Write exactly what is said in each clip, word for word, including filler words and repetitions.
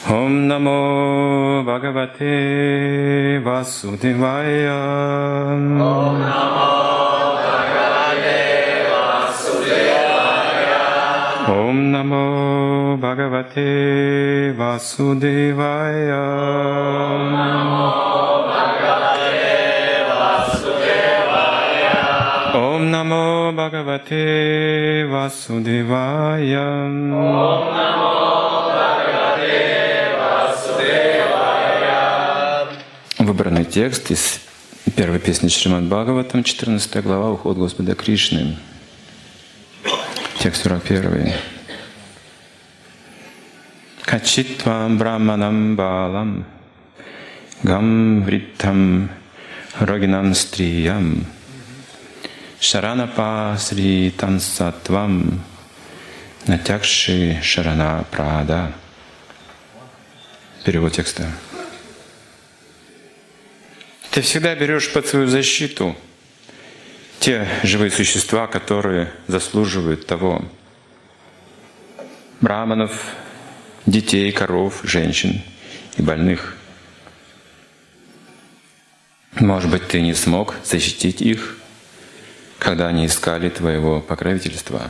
Ом намо Бхагавате Васудевая. Ом намо Бхагавате Васудевая. Ом намо Бхагавате Васудевая. Ом намо Бхагавате Васудевая. Ом намо Бхагавате Васудевая. Ом намо Выбранный текст из первой песни Шримад Бхагаватам, четырнадцатая глава, уход Господа Кришны. Текст сорок первый. Качитвам браманам балам гам вриттам рогинам стриям шаранапа сри тансатвам натякши шарана прада. Перевод текста. Ты всегда берешь под свою защиту те живые существа, которые заслуживают того. Браманов, детей, коров, женщин и больных. Может быть, ты не смог защитить их, когда они искали твоего покровительства.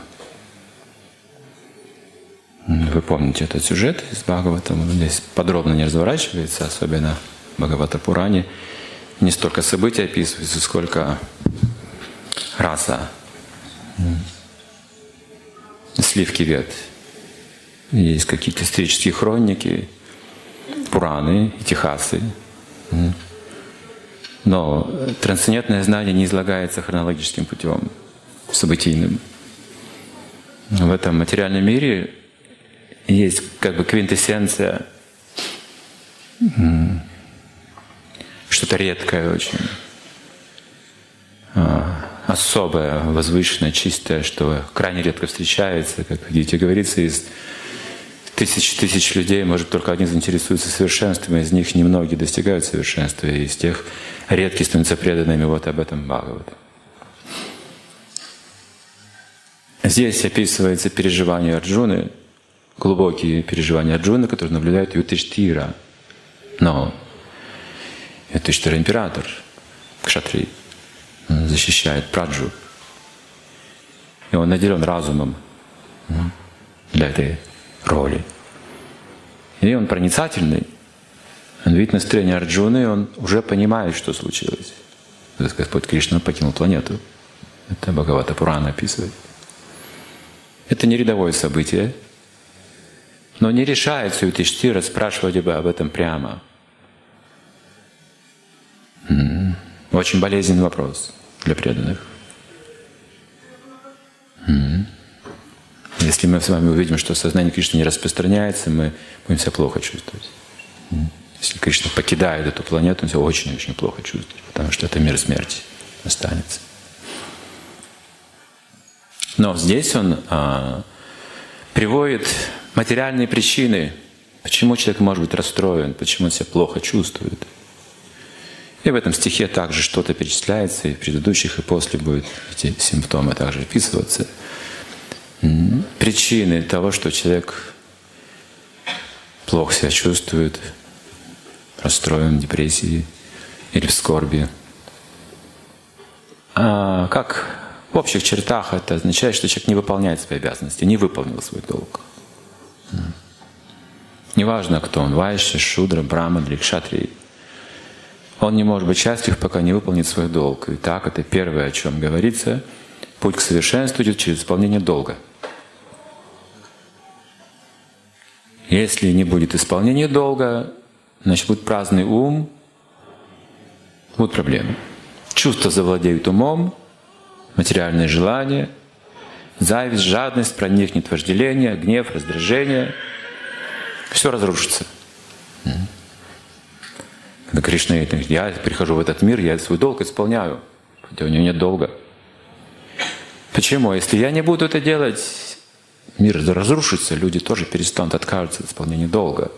Вы помните этот сюжет из Бхагаватам. Он здесь подробно не разворачивается, особенно в Бхагавата-пуране. Не столько события описываются, сколько раса, сливки вет. Есть какие-то исторические хроники, пураны, итихасы. Но трансцендентное знание не излагается хронологическим путем, событийным. В этом материальном мире есть как бы квинтэссенция, что-то редкое очень, особое, возвышенное, чистое, что крайне редко встречается. Как видите, говорится, из тысяч тысяч людей, может, только один заинтересуется совершенством, из них немногие достигают совершенства, и из тех редкие становятся преданными. Вот об этом Бхагават. Здесь описывается переживание Арджуны, глубокие переживания Арджуны, которые наблюдает Юдхиштхира. Но Юдхиштхира — император, кшатрий, он защищает праджу. И он наделен разумом для этой роли. И он проницательный. Он видит настроение Арджуны, и он уже понимает, что случилось. Господь Кришна покинул планету. Это Бхагавата-пурана описывает. Это не рядовое событие, но не решается Юдхиштхира спрашивать об этом прямо. Очень болезненный вопрос для преданных. Если мы с вами увидим, что сознание Кришны не распространяется, мы будем себя плохо чувствовать. Если Кришна покидает эту планету, он себя очень-очень плохо чувствует, потому что это мир смерти останется. Но здесь он а, приводит материальные причины, почему человек может быть расстроен, почему он себя плохо чувствует. И в этом стихе также что-то перечисляется, и в предыдущих, и после будут эти симптомы также описываться. Причины того, что человек плохо себя чувствует, расстроен, в депрессии или в скорби. А как в общих чертах это означает, что человек не выполняет свои обязанности, не выполнил свой долг. Неважно, кто он, вайшья, шудра, браман или кшатрий. Он не может быть счастлив, пока не выполнит свой долг. И так, это первое, о чем говорится. Путь к совершенству идет через исполнение долга. Если не будет исполнения долга, значит, будет праздный ум, будут проблемы. Чувства завладеют умом, материальные желания, зависть, жадность, проникнет вожделение, гнев, раздражение. Все разрушится. Когда Кришна говорит: я прихожу в этот мир, я свой долг исполняю. Хотя у него нет долга. Почему? Если я не буду это делать, мир разрушится, люди тоже перестанут, откажутся от исполнения долга.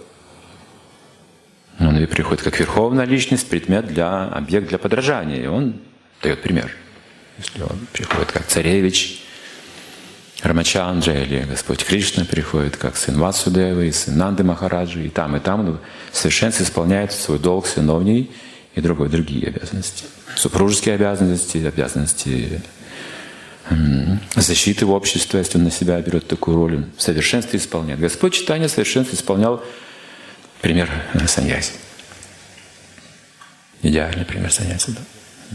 Он приходит как верховная личность, предмет для, объект для подражания. И он дает пример. Если он приходит как царевич, Рамачандра или Господь Кришна приходит как сын Васудевы и сын Нанды Махараджи, и там, и там он в совершенстве исполняет свой долг сыновний и другой, другие обязанности. Супружеские обязанности, обязанности защиты в обществе, если он на себя берет такую роль, в совершенстве исполняет. Господь Чайтанья в совершенстве исполнял пример саньяси. Идеальный пример саньяси, да.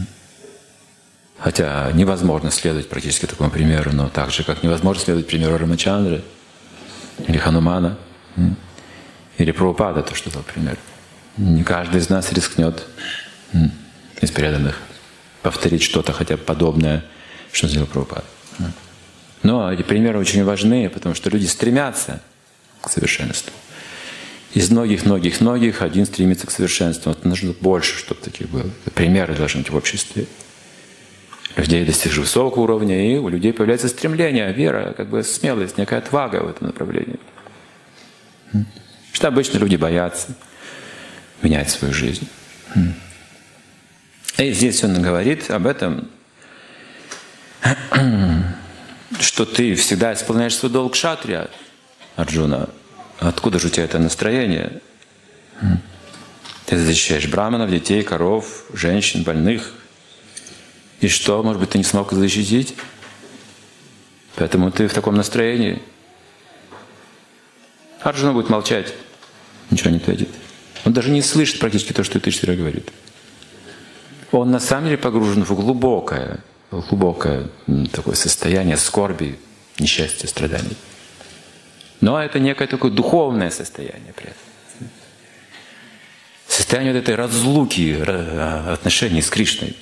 Хотя невозможно следовать практически такому примеру, но так же, как невозможно следовать примеру Рамачандры или Ханумана, или Прабхупада, то, что дал пример. Не каждый из нас рискнет из преданных повторить что-то хотя бы подобное, что сделал Прабхупада. Но эти примеры очень важны, потому что люди стремятся к совершенству. Из многих-многих-многих один стремится к совершенству. Вот нужно больше, чтобы таких было. Примеры должны быть в обществе. Людей достигших высокого уровня, и у людей появляется стремление, вера, как бы смелость, некая отвага в этом направлении. Что обычно люди боятся менять свою жизнь. И здесь он говорит об этом, что ты всегда исполняешь свой долг кшатрия, Арджуна. Откуда же у тебя это настроение? Ты защищаешь браманов, детей, коров, женщин, больных. И что, может быть, ты не смог их защитить? Поэтому ты в таком настроении. Арджуна будет молчать, ничего не ответит. Он даже не слышит практически то, что Юдхиштхира говорит. Он на самом деле погружен в глубокое, глубокое такое состояние скорби, несчастья, страданий. Но это некое такое духовное состояние при этом. Состояние вот этой разлуки отношений с Кришной.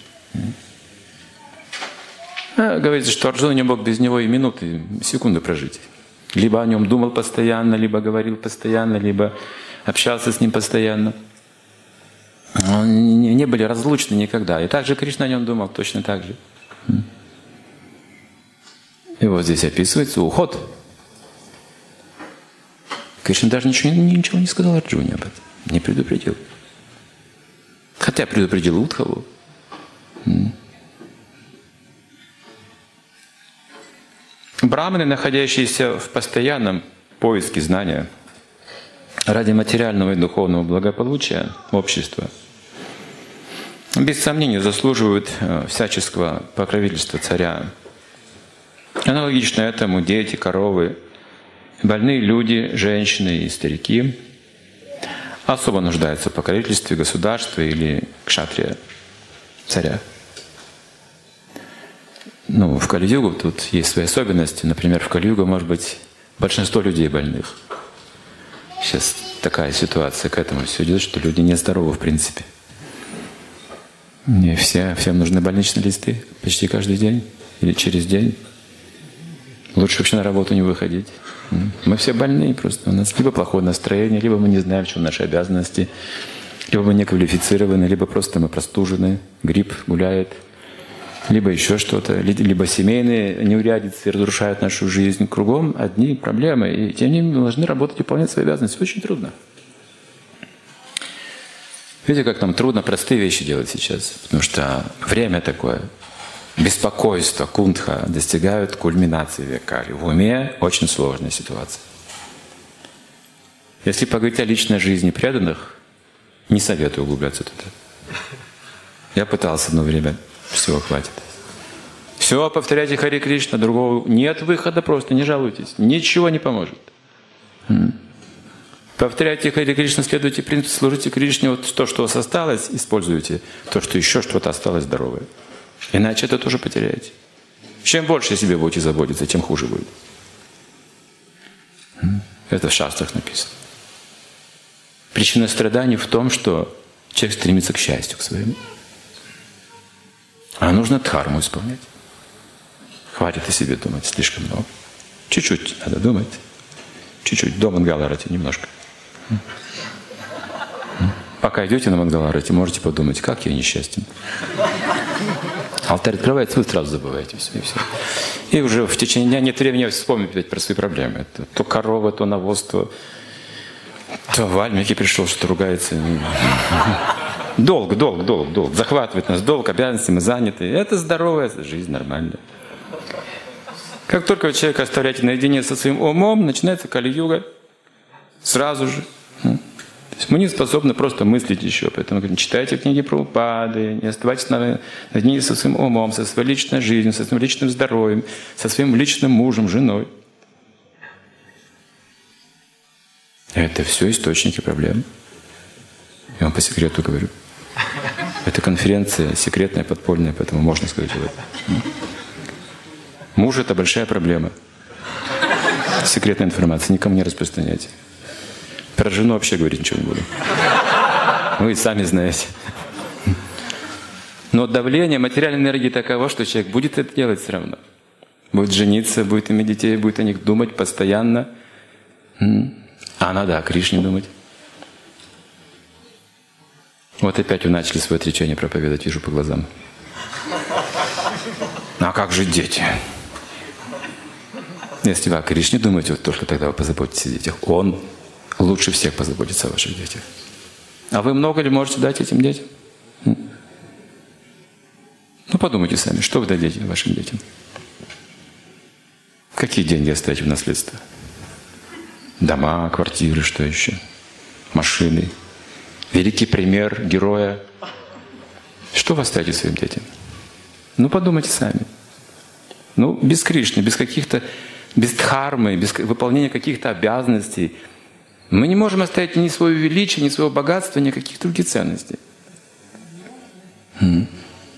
А, говорится, что Арджуна не мог без него и минуты, секунды прожить. Либо о нем думал постоянно, либо говорил постоянно, либо общался с ним постоянно. Они не были разлучны никогда. И также Кришна о нем думал точно так же. И вот здесь описывается уход. Кришна даже ничего, ничего не сказал Арджуне об этом, не предупредил. Хотя предупредил Удхаву. Браманы, находящиеся в постоянном поиске знания ради материального и духовного благополучия общества, без сомнения заслуживают всяческого покровительства царя. Аналогично этому дети, коровы, больные люди, женщины и старики особо нуждаются в покровительстве государства или кшатрия, царя. Ну, в Кали-югу тут есть свои особенности. Например, в Кали-югу может быть большинство людей больных. Сейчас такая ситуация к этому все идет, что люди нездоровы в принципе. И все, всем нужны больничные листы почти каждый день или через день. Лучше вообще на работу не выходить. Мы все больные просто. У нас либо плохое настроение, либо мы не знаем, в чем наши обязанности, либо мы не квалифицированы, либо просто мы простужены, грипп гуляет, либо еще что-то, либо семейные неурядицы разрушают нашу жизнь. Кругом одни проблемы, и тем не менее мы должны работать и выполнять свои обязанности. Очень трудно. Видите, как нам трудно простые вещи делать сейчас, потому что время такое. Беспокойство, кунтха достигают кульминации векали. В уме очень сложная ситуация. Если поговорить о личной жизни преданных, не советую углубляться туда. Я пытался одно время, все, хватит. Все, повторяйте Харе Кришна, другого нет выхода, просто не жалуйтесь. Ничего не поможет. Повторяйте Харе Кришна, следуйте принципу, служите Кришне. Вот то, что у вас осталось, используйте. То, что еще что-то осталось здоровое. Иначе это тоже потеряете. Чем больше о себе будете заботиться, тем хуже будет. Это в шастрах написано. Причина страданий в том, что человек стремится к счастью к своему. А нужно дхарму исполнять. Хватит о себе думать слишком много. Чуть-чуть надо думать. Чуть-чуть. До Мангаларати немножко. Пока идете на Мангаларати, можете подумать, как я несчастен. Алтарь открывается, вы сразу забываете все и все. И уже в течение дня нет времени вспомнить опять про свои проблемы. Это то корова, то навоз, то, то Вальмики пришел, что ругается. Долг, долг, долг, долг. Захватывает нас долг, обязанности, мы заняты. Это здоровая жизнь, нормально. Как только вы человека оставляете наедине со своим умом, начинается Кали-юга сразу же. То есть мы не способны просто мыслить еще. Поэтому говорим, читайте книги Прабхупады, не оставайтесь наедине со своим умом, со своей личной жизнью, со своим личным здоровьем, со своим личным мужем, женой. Это все источники проблем. Я вам по секрету говорю. Это конференция секретная, подпольная, поэтому можно сказать об этом. Муж – это большая проблема. Секретная информация, никому не распространяйте. Про жену вообще говорить ничего не буду. Вы сами знаете. Но давление материальной энергии таково, что человек будет это делать все равно. Будет жениться, будет иметь детей, будет о них думать постоянно. А надо о Кришне думать. Вот опять вы начали свое отречение проповедовать, вижу по глазам. А как же дети? Если вы о Кришне думаете, вот только тогда вы позаботитесь о детях. Он лучше всех позаботится о ваших детях. А вы много ли можете дать этим детям? Ну, подумайте сами, что вы дадите вашим детям? Какие деньги оставите в наследство? Дома, квартиры, что еще? Машины. Великий пример героя. Что вы оставите своим детям? Ну, подумайте сами. Ну, без Кришны, без каких-то, без дхармы, без выполнения каких-то обязанностей. Мы не можем оставить ни свое величие, ни своего богатства, ни каких-то других ценностей. М.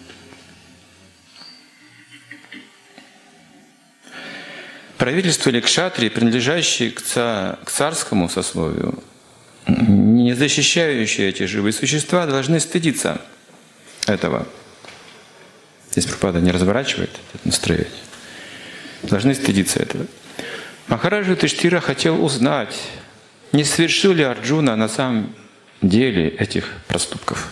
Правительство или кшатрии, принадлежащие к, ца, к царскому сословию, не защищающие эти живые существа, должны стыдиться этого. Здесь Прабхупада не разворачивает это настроение. Должны стыдиться этого. Махараджа Юдхиштхира хотел узнать, не совершил ли Арджуна на самом деле этих проступков.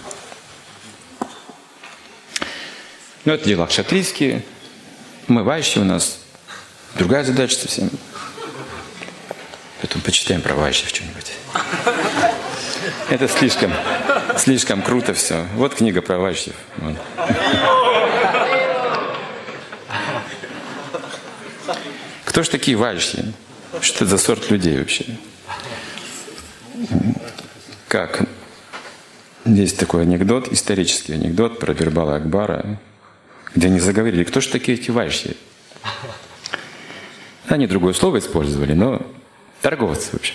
Но это дела кшатрийские. Мы вайши, у нас другая задача совсем. Поэтому почитаем про вайшев что-нибудь. Это слишком, слишком круто все. Вот книга про вайшев. Вот. Кто ж такие вайши? Что это за сорт людей вообще? Как? Есть такой анекдот, исторический анекдот про Бирбала Акбара, где они заговорили, кто ж такие эти вайши? Они другое слово использовали, но торговцы вообще.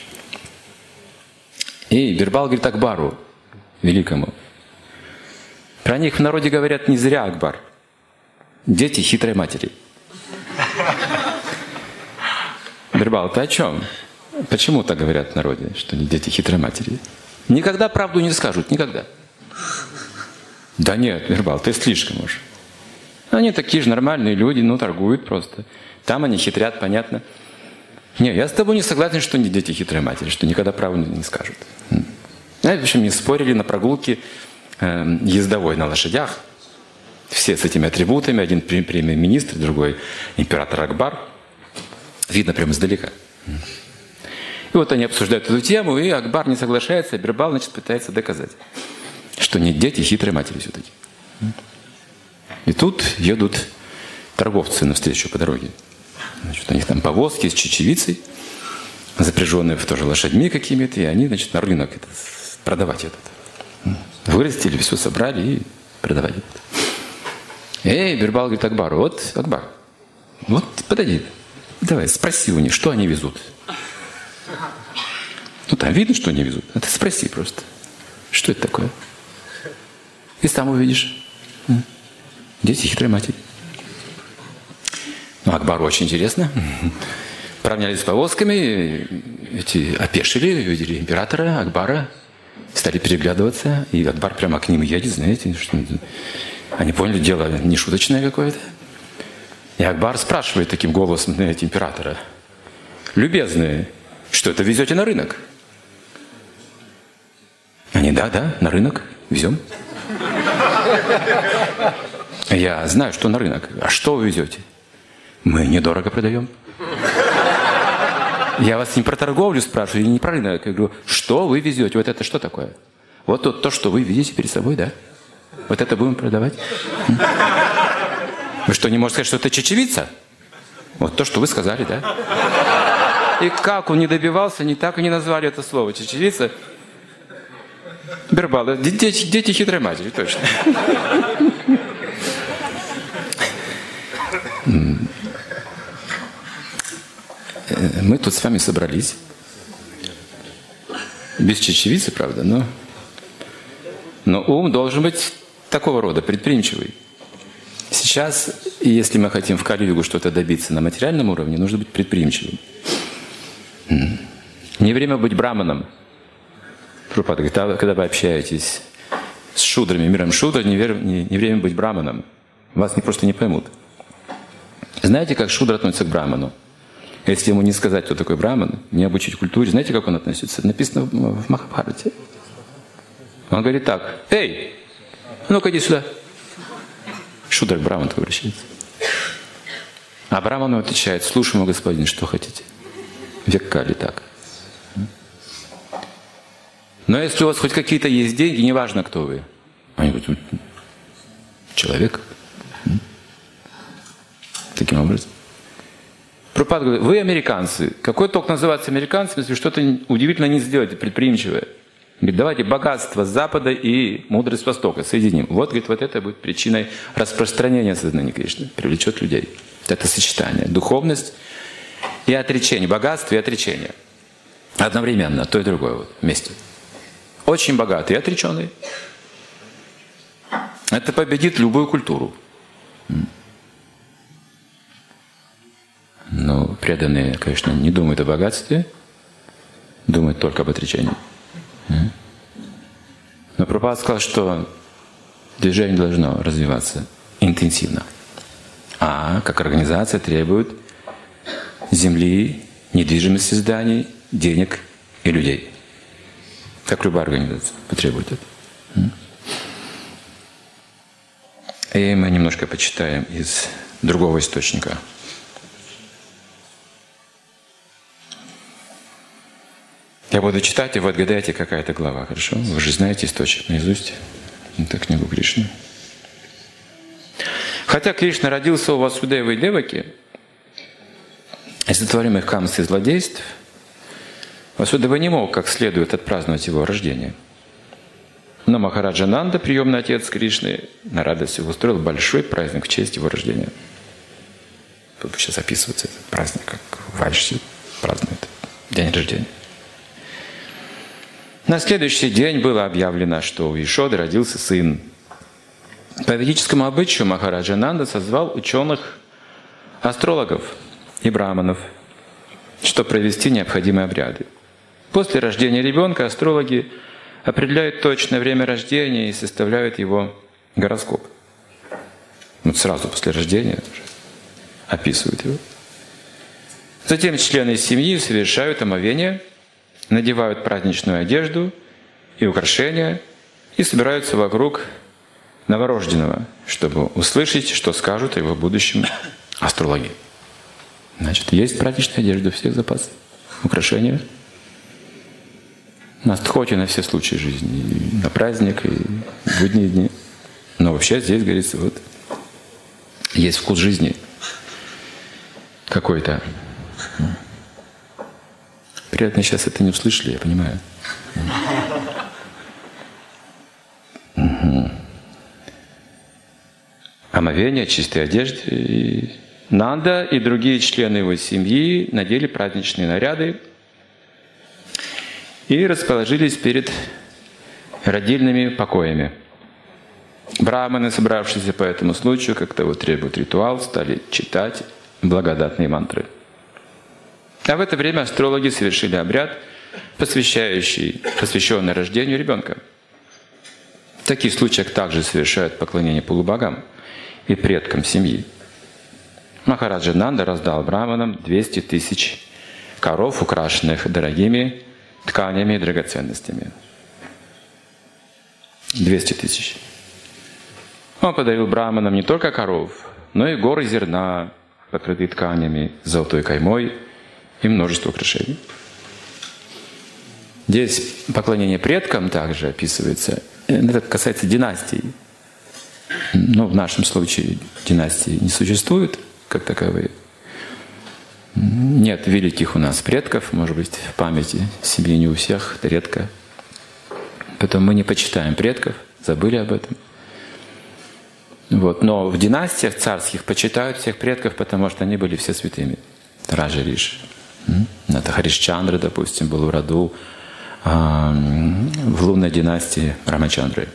И Бирбал говорит Акбару, великому. Про них в народе говорят не зря Акбар. Дети хитрой матери. Бирбал, ты о чем? Почему так говорят в народе, что они дети хитрой матери? Никогда правду не скажут, никогда. Да нет, Бирбал, ты слишком уж. Они такие же нормальные люди, ну торгуют просто. Там они хитрят, понятно. Не, я с тобой не согласен, что они дети хитрой матери, что никогда правду не скажут. Знаете, в общем, не спорили на прогулке э, ездовой на лошадях. Все с этими атрибутами. Один премьер-министр, другой император Акбар. Видно прямо издалека. И вот они обсуждают эту тему, и Акбар не соглашается, а Бирбал, значит, пытается доказать, что не дети хитрой матери все-таки. И тут едут торговцы навстречу по дороге. Значит, у них там повозки с чечевицей, запряженные тоже лошадьми какими-то, и они, значит, на рынок это, продавать этот. Вырастили, все собрали и продавать этот. Эй, Бирбал говорит Акбару, вот, Акбар, вот подойди, давай, спроси у них, что они везут. Ну, там видно, что они везут. А ты спроси просто, что это такое. И сам увидишь. Дети хитрой матери. Ну, Акбару очень интересно. Поравнялись с повозками, эти опешили, увидели императора, Акбара, стали переглядываться, и Акбар прямо к ним едет, знаете, что они поняли, дело не шуточное какое-то. И Акбар спрашивает таким голосом, знаете, императора: любезные, что это везете на рынок? Они: да, да, на рынок везем. Я знаю, что на рынок. А что вы везете? Мы недорого продаем. Я вас не про торговлю спрашиваю, и не про рынок. Я говорю, что вы везете? Вот это что такое? Вот то, то, что вы видите перед собой, да? Вот это будем продавать? Вы что, не можете сказать, что это чечевица? Вот то, что вы сказали, да? И как он не добивался, не так и не назвали это слово. Чечевица. Бербала. Дети, дети хитрой матери, точно. Мы тут с вами собрались. Без чечевицы, правда, но... Но ум должен быть такого рода, предприимчивый. Сейчас, если мы хотим в Кали-югу что-то добиться на материальном уровне, нужно быть предприимчивым. Не время быть браманом. Прабхупада говорит, когда вы общаетесь с шудрами, миром шудр, не, вер... не, не время быть браманом. Вас не, просто не поймут. Знаете, как шудра относится к браману? Если ему не сказать, кто такой браман, не обучить культуре, знаете, как он относится? Написано в Махабхарате. Он говорит так: «Эй, ну-ка иди сюда». Шудра к браману обращается. А браману отвечает: «Слушай, мой господин, что хотите?» Век Кали так. Но если у вас хоть какие-то есть деньги, неважно, кто вы. Они говорят: человек. Таким образом. Прабхупада говорит: вы американцы. Какой толк называться американцами, если что-то удивительно не сделаете, предприимчивое? Говорит: давайте богатство Запада и мудрость Востока соединим. Вот, говорит, вот это будет причиной распространения сознания Кришны, привлечет людей. Это сочетание. Духовность и отречение. Богатство и отречение. Одновременно, то и другое вот, вместе. Очень богатый и отреченный. Это победит любую культуру. Но преданные, конечно, не думают о богатстве, думают только об отречении. Но Прабхупада сказал, что движение должно развиваться интенсивно. А как организация требует земли, недвижимости зданий, денег и людей. Как любая организация потребует это. И мы немножко почитаем из другого источника. Я буду читать, и вы отгадаете, какая это глава, хорошо? Вы же знаете источник наизусть. Это книгу Кришны. Хотя Кришна родился у Васудевы и Деваки, из сотворимых камс и злодейств, Васудева не мог как следует отпраздновать его рождение. Но Махараджа Нанда, приемный отец Кришны, на радость устроил большой праздник в честь его рождения. Тут сейчас описывается этот праздник, как Вайши празднует день рождения. На следующий день было объявлено, что у Ешоды родился сын. По ведическому обычаю Махараджа Нанда созвал ученых, астрологов и браманов, чтобы провести необходимые обряды. После рождения ребенка астрологи определяют точное время рождения и составляют его гороскоп. Вот сразу после рождения описывают его. Затем члены семьи совершают омовение, надевают праздничную одежду и украшения и собираются вокруг новорожденного, чтобы услышать, что скажут о его будущем астрологи. Значит, есть праздничная одежда, у всех запасы, украшения. У нас хоть и на все случаи жизни, и на праздник, и в будние дни. Но вообще здесь, говорится, вот есть вкус жизни какой-то. Приятно, сейчас это не услышали, я понимаю. Угу. Омовение, чистой одежды. И Нанда и другие члены его семьи надели праздничные наряды и расположились перед родильными покоями. Браманы, собравшиеся по этому случаю, как того требует ритуал, стали читать благодатные мантры. А в это время астрологи совершили обряд, посвящающий, посвященный рождению ребенка. В таких случаях также совершают поклонение полубогам и предкам семьи. Махараджа Нанда раздал браманам двести тысяч коров, украшенных дорогими тканями и драгоценностями. двести тысяч. Он подарил браманам не только коров, но и горы зерна, покрытые тканями, золотой каймой, и множество украшений. Здесь поклонение предкам также описывается. Это касается династий. Но в нашем случае династии не существует как таковые. Нет великих у нас предков, может быть, в памяти семьи не у всех, это редко. Поэтому мы не почитаем предков, забыли об этом. Вот. Но в династиях царских почитают всех предков, потому что они были все святыми. Раджа Риши. Это Харишчандра, допустим, был в роду в лунной династии Рамачандры.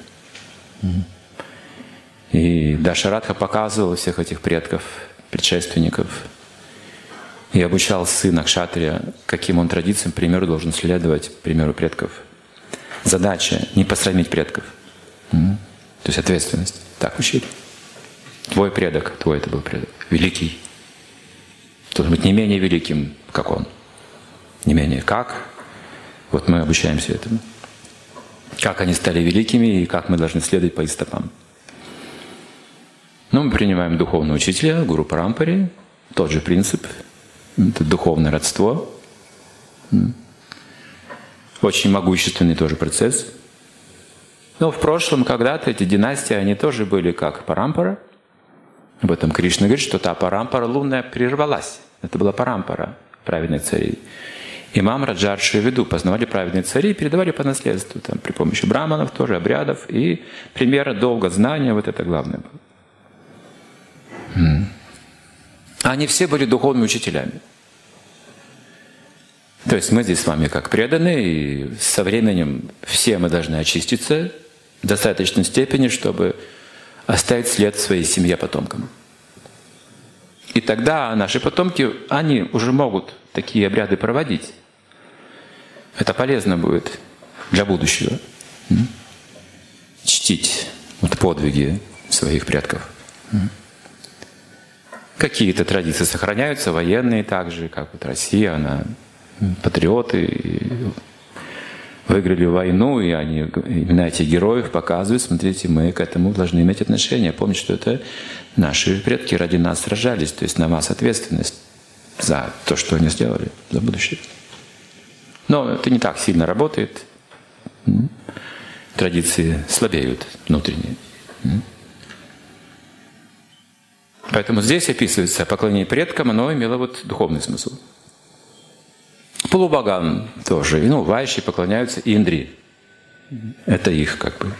И Дашаратха показывал всех этих предков, предшественников, и обучал сына Кшатрия, каким он традициям, примеру, должен следовать, примеру предков. Задача — не посрамить предков. То есть ответственность. Так учили. Твой предок, твой это был предок, великий. Должен быть не менее великим, как он. Не менее как. Вот мы обучаемся этому. Как они стали великими и как мы должны следовать по их стопам. Ну, мы принимаем духовного учителя, гуру Парампари. Тот же принцип. Это духовное родство. Очень могущественный тоже процесс. Но в прошлом когда-то эти династии, они тоже были как Парампара. Об этом Кришна говорит, что та Парампара лунная прервалась. Это была Парампара праведных царей. Имам Раджарши Веду познавали праведные цари и передавали по наследству там, при помощи браманов, тоже обрядов. И примера долго знания, вот это главное было. Они все были духовными учителями. То есть мы здесь с вами как преданные, и со временем все мы должны очиститься в достаточной степени, чтобы оставить след своей семье потомкам. И тогда наши потомки, они уже могут такие обряды проводить. Это полезно будет для будущего. Чтить вот подвиги своих предков. Какие-то традиции сохраняются, военные также, как вот Россия, она патриоты, выиграли войну, и они, именно этих героев показывают, смотрите, мы к этому должны иметь отношение. Помните, что это наши предки ради нас сражались, то есть на вас ответственность за то, что они сделали, за будущее. Но это не так сильно работает. Традиции слабеют внутренние. Поэтому здесь описывается поклонение предкам, оно имело вот духовный смысл. Полубогам тоже. Ну, вайши поклоняются Индри. Это их как бы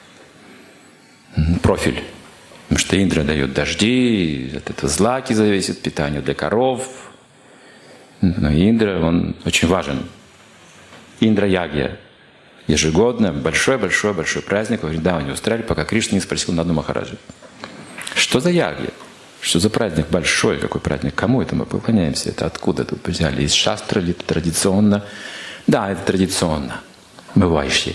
профиль. Потому что Индра дает дожди, от этого злаки зависит, питание для коров. Но Индра, он очень важен. Индра-ягья. Ежегодно большой-большой-большой праздник во Вриндаване устраивали, пока Кришна не спросил Нанду Махараджа. Что за ягья? Что за праздник большой, какой праздник? Кому это мы поклоняемся? Это откуда тут взяли? Из шастры ли это традиционно? Да, это традиционно. Мы вайши.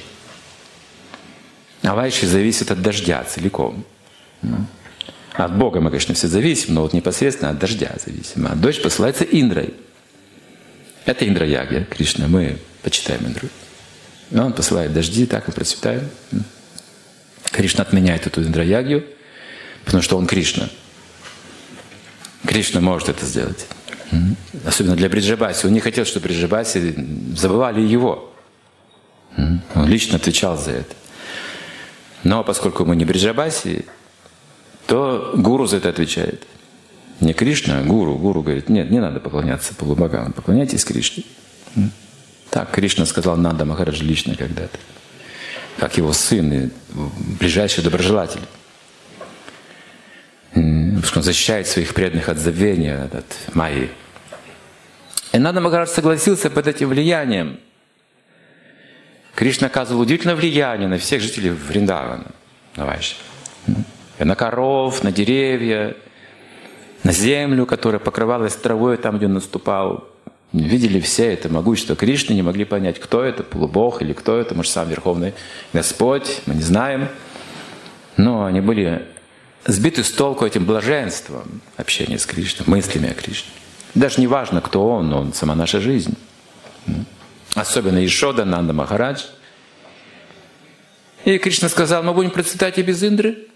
А вайши зависит от дождя целиком. От Бога мы, конечно, все зависим, но вот непосредственно от дождя зависим. А дождь посылается Индрой. Это Индра-ягья, Кришна. Мы почитаем Индру. И он посылает дожди, так и процветаем. Кришна отменяет эту Индра-ягью, потому что он Кришна. Кришна может это сделать. Особенно для Бриджабаси. Он не хотел, чтобы Бриджабаси забывали его. Он лично отвечал за это. Но поскольку мы не Бриджабаси, то гуру за это отвечает. Не Кришна, а гуру. Гуру говорит, нет, не надо поклоняться полубогам, поклоняйтесь Кришне. Так Кришна сказал Нанда Махарадж лично когда-то. Как его сын и ближайший доброжелатель. Потому что он защищает своих преданных от забвения, от майи. И Нанда Махарадж согласился под этим влиянием. Кришна оказывал удивительное влияние на всех жителей Вриндавана, на вайши. На коров, на деревья, на землю, которая покрывалась травой там, где он наступал. Видели все это могущество Кришны, не могли понять, кто это, полубог или кто это, может, сам Верховный Господь, мы не знаем. Но они были сбиты с толку этим блаженством общения с Кришной, мыслями о Кришне. Даже не важно, кто он, но он сама наша жизнь. Особенно Ешода, Нанда Махарадж. И Кришна сказал, мы будем процветать и без Индры.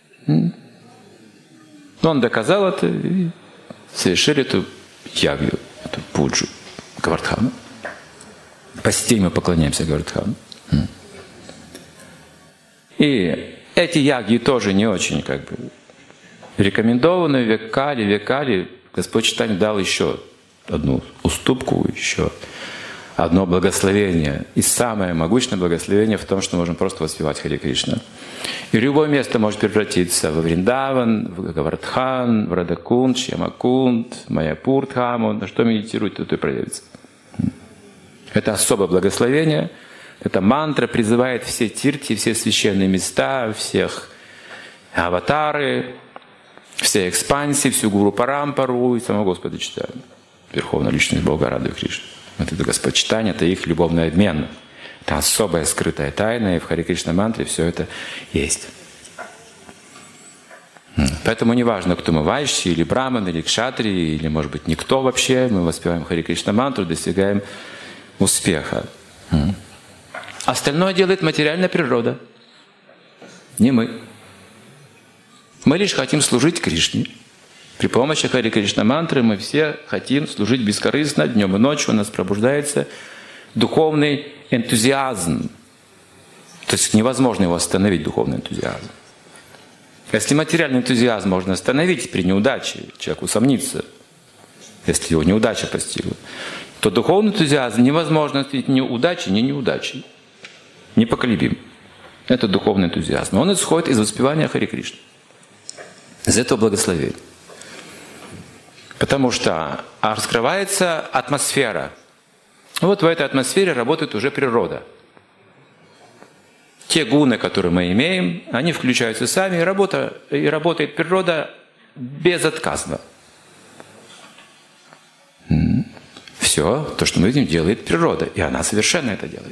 Он доказал это и совершили эту ягью, эту пуджу, Гавардхану. По системе мы поклоняемся Гавардхану. И эти ягьи тоже не очень как бы рекомендованы. Векали, векали. Господь Чайтанья дал еще одну уступку, еще одно благословение. И самое могучное благословение в том, что можем просто воспевать Харе Кришна. И любое место может превратиться во Вриндаван, в Гавардхан, в Радакунд, Шьямакунд, Майяпур, Дхаму. На что медитирует, то и проявится. Это особое благословение. Эта мантра призывает все тирти, все священные места, всех аватары, все экспансии, всю Гуру Парампару и самого Господа читаем. Верховная личность Бога Рады Кришны. Вот это господчитание, это их любовный обмен. Это особая скрытая тайна, и в Харе Кришна мантре все это есть. Поэтому неважно, кто мы, вайши, или браман, или кшатри, или, может быть, никто вообще, мы воспеваем Харе Кришна мантру, достигаем успеха. Остальное делает материальная природа. Не мы. Мы лишь хотим служить Кришне. При помощи Харе Кришна мантры мы все хотим служить бескорыстно. Днем и ночью у нас пробуждается духовный энтузиазм. То есть невозможно его остановить, духовный энтузиазм. Если материальный энтузиазм можно остановить при неудаче, человек усомнится, если его неудача постигла, то духовный энтузиазм невозможно остановить ни удачей, ни неудачей. Непоколебим. Это духовный энтузиазм. Он исходит из воспевания Харе Кришны. Из этого благословения. Потому что раскрывается атмосфера. Вот в этой атмосфере работает уже природа. Те гуны, которые мы имеем, они включаются сами, и, работа, и работает природа безотказно. Все, то, что мы видим, делает природа. И она совершенно это делает.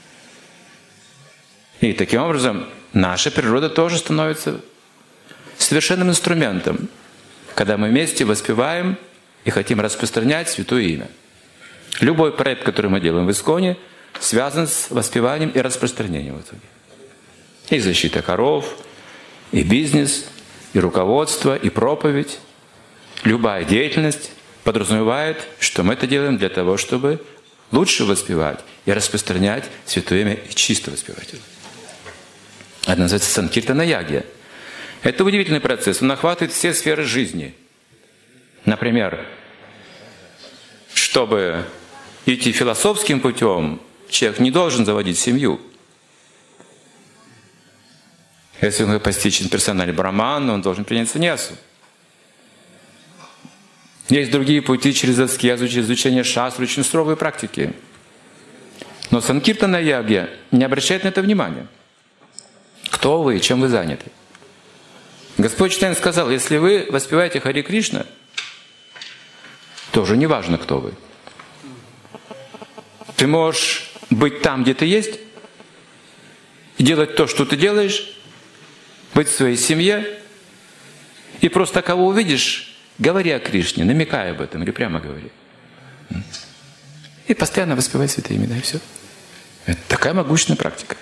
И таким образом наша природа тоже становится совершенным инструментом, когда мы вместе воспеваем и хотим распространять Святое Имя. Любой проект, который мы делаем в Исконе, связан с воспеванием и распространением в итоге. И защита коров, и бизнес, и руководство, и проповедь. Любая деятельность подразумевает, что мы это делаем для того, чтобы лучше воспевать и распространять Святое Имя и чисто воспевать его. Это называется санкиртана-ягья. Это удивительный процесс. Он охватывает все сферы жизни. Например, чтобы идти философским путем, человек не должен заводить семью. Если он постичь персональ браман, он должен принять саньясу. Есть другие пути через аскезу, через изучение шастры, очень суровые практики. Но санкиртана-ягья не обращает на это внимания. Кто вы и чем вы заняты? Господь Чайтанья сказал, если вы воспеваете Харе Кришна, то уже не важно, кто вы. Ты можешь быть там, где ты есть, и делать то, что ты делаешь, быть в своей семье, и просто кого увидишь, говори о Кришне, намекай об этом, или прямо говори. И постоянно воспевай святые имена, и все. Это такая могучная практика.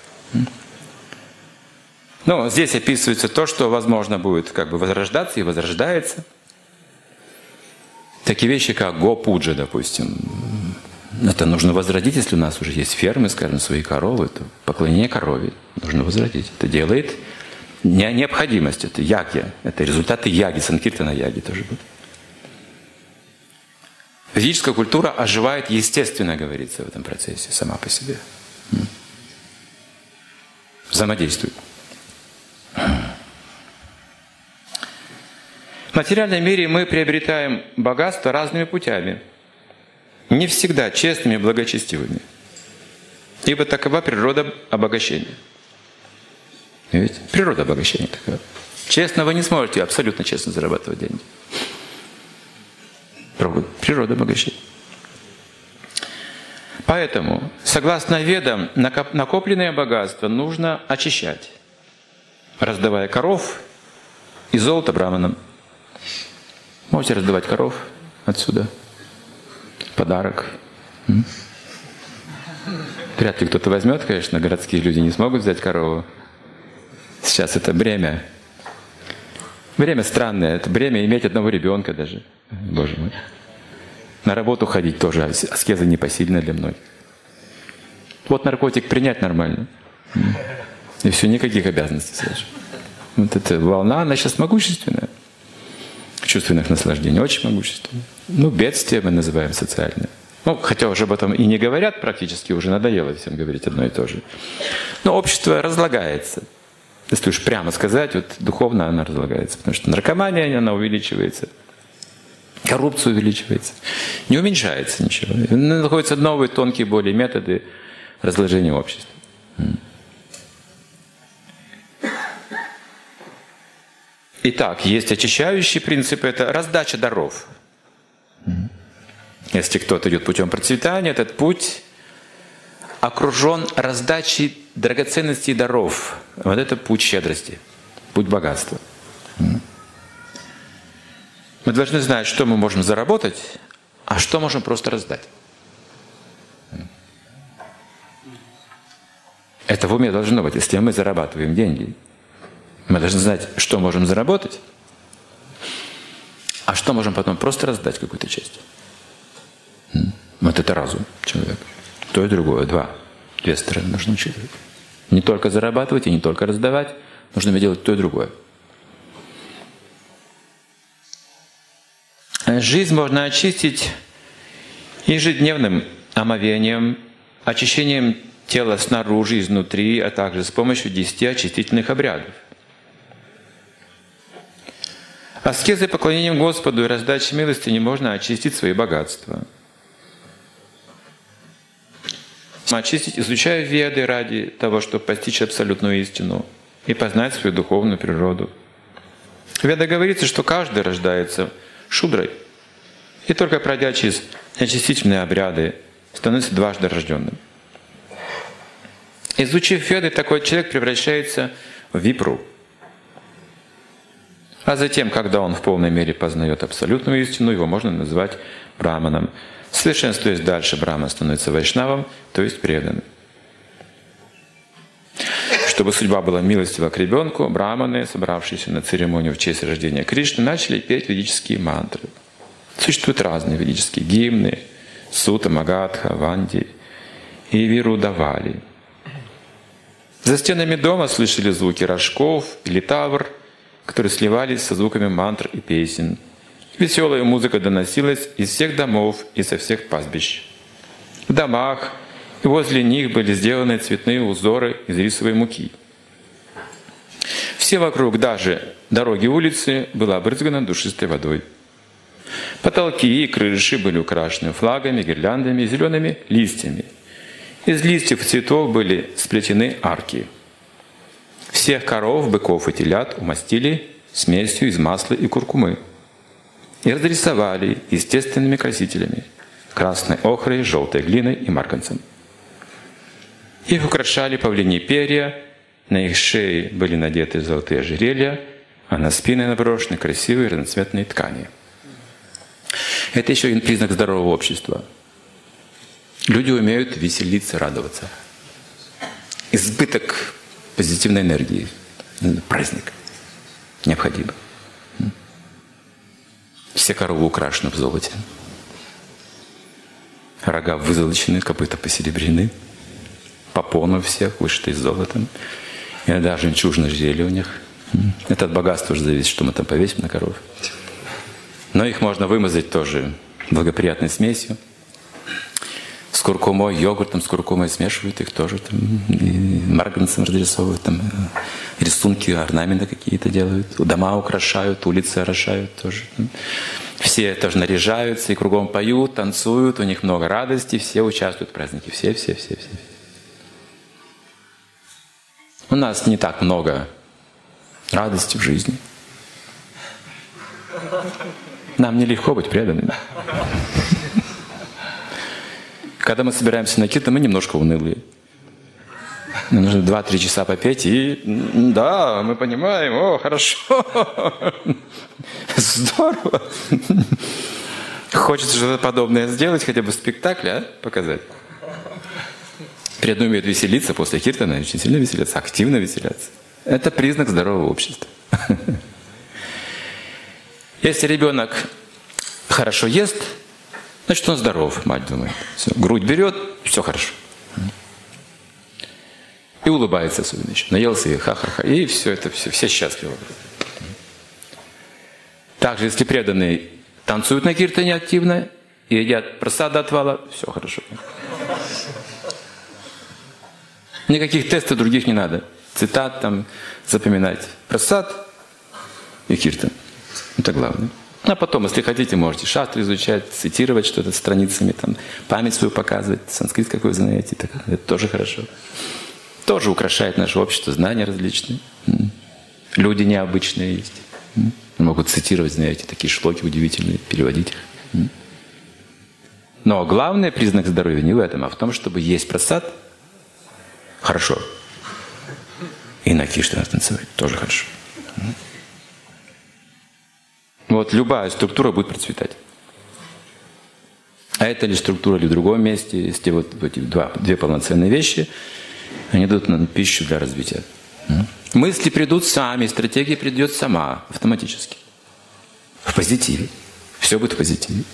Ну, здесь описывается то, что, возможно, будет как бы возрождаться и возрождается. Такие вещи, как го-пуджа, допустим. Это нужно возродить, если у нас уже есть фермы, скажем, свои коровы, то поклонение корове нужно возродить. Это делает не необходимость, это ягья. Это результаты яги, санкиртана-яги тоже будут. Физическая культура оживает естественно, говорится в этом процессе, сама по себе. Взаимодействует. В материальном мире мы приобретаем богатство разными путями. Не всегда честными и благочестивыми. Ибо такова природа обогащения. Ведь природа обогащения такова. Честно вы не сможете абсолютно честно зарабатывать деньги. Природа обогащения. Поэтому, согласно ведам, накопленное богатство нужно очищать, раздавая коров и золото браманам. Можете раздавать коров отсюда. Подарок. Вряд ли кто-то возьмет, конечно, городские люди не смогут взять корову. Сейчас это бремя. Бремя странное. Это бремя иметь одного ребенка даже. Боже мой. На работу ходить тоже. Аскеза непосильная для многих. Вот наркотик принять нормально. И все, никаких обязанностей совершенно. Вот эта волна, она сейчас могущественная. чувственных наслаждений очень могущественное. Ну, бедствие мы называем социальное. Ну, хотя уже об этом и не говорят практически, уже надоело всем говорить одно и то же. Но общество разлагается. Если уж прямо сказать, вот духовно она разлагается, потому что наркомания, она увеличивается, коррупция увеличивается, не уменьшается ничего. Находятся новые тонкие более методы разложения общества. Итак, есть очищающий принцип, это раздача даров. Если кто-то идет путем процветания, этот путь окружен раздачей драгоценностей и даров. Вот это путь щедрости, путь богатства. Мы должны знать, что мы можем заработать, а что можем просто раздать. Это в уме должно быть, если мы зарабатываем деньги. Мы должны знать, что можем заработать, а что можем потом просто раздать какую-то часть. Вот это разум человека. То и другое, два. Две стороны нужно учитывать. Не только зарабатывать и не только раздавать, нужно делать то и другое. Жизнь можно очистить ежедневным омовением, очищением тела снаружи и изнутри, а также с помощью десяти очистительных обрядов. Аскезой, поклонением Господу и раздачей милостыни можно очистить свои богатства. Очистить, изучая Веды ради того, чтобы постичь абсолютную истину и познать свою духовную природу. В Ведах говорится, что каждый рождается шудрой, и только пройдя через очистительные обряды, становится дважды рожденным. Изучив Веды, такой человек превращается в випру. А затем, когда он в полной мере познает абсолютную истину, его можно назвать браманом. Совершенствуясь дальше, браман становится вайшнавом, то есть преданным. Чтобы судьба была милостива к ребенку, браманы, собравшиеся на церемонию в честь рождения Кришны, начали петь ведические мантры. Существуют разные ведические гимны: Сута, Магадха, Ванди и Вирудавали. За стенами дома слышали звуки рожков или тавр, которые сливались со звуками мантр и песен. Веселая музыка доносилась из всех домов и со всех пастбищ. В домах и возле них были сделаны цветные узоры из рисовой муки. Все вокруг, даже дороги и улицы, было обрызгано душистой водой. Потолки и крыши были украшены флагами, гирляндами и зелеными листьями. Из листьев и цветов были сплетены арки. Всех коров, быков и телят умастили смесью из масла и куркумы и разрисовали естественными красителями — красной охрой, желтой глиной и марганцем. Их украшали павлиньи перья, на их шеи были надеты золотые ожерелья, а на спины наброшены красивые разноцветные ткани. Это еще один признак здорового общества. Люди умеют веселиться, радоваться. Избыток позитивной энергии. Праздник. Необходимо. Все коровы украшены в золоте. Рога вызолочены, копыта посеребрены. Попоны у всех вышиты из золота. И даже жемчужное ожерелье у них. Это от богатства уже зависит, что мы там повесим на коров. Но их можно вымазать тоже благоприятной смесью. С куркумой, йогуртом с куркумой смешивают их тоже, там, и марганцем разрисовывают, там, рисунки, орнаменты какие-то делают, дома украшают, улицы орошают тоже. Все тоже наряжаются и кругом поют, танцуют, у них много радости, все участвуют в празднике, все, все, все, все. У нас не так много радости в жизни. Нам нелегко быть преданными. Когда мы собираемся на киртан, мы немножко унылые. Нам нужно два-три часа попеть, и да, мы понимаем, о, хорошо, здорово. Хочется что-то подобное сделать, хотя бы спектакль, а, показать. Преданные умеют веселиться после киртана, очень сильно веселятся, активно веселятся. Это признак здорового общества. Если ребенок хорошо ест, значит, он здоров, мать думает. Все, грудь берет, все хорошо. И улыбается особенно еще. Наелся и ха-ха-ха. И все это, все, все счастливы. Также, если преданные танцуют на киртане активно и едят прасада отвала, все хорошо. Никаких тестов других не надо. Цитат там запоминать. Прасад и киртан. Это главное. А потом, если хотите, можете шастры изучать, цитировать что-то страницами, там, память свою показывать, санскрит какой вы знаете, так, это тоже хорошо. Тоже украшает наше общество, знания различные. Люди необычные есть. Могут цитировать, знаете, такие шлоки удивительные, переводить их. Но главный признак здоровья не в этом, а в том, чтобы есть прасад хорошо. И на киртан танцевать тоже хорошо. Вот любая структура будет процветать. А это ли структура, или в другом месте, если вот эти два, две полноценные вещи, они дадут нам пищу для развития. Мысли придут сами, стратегия придет сама, автоматически. В позитиве. Все будет в позитиве.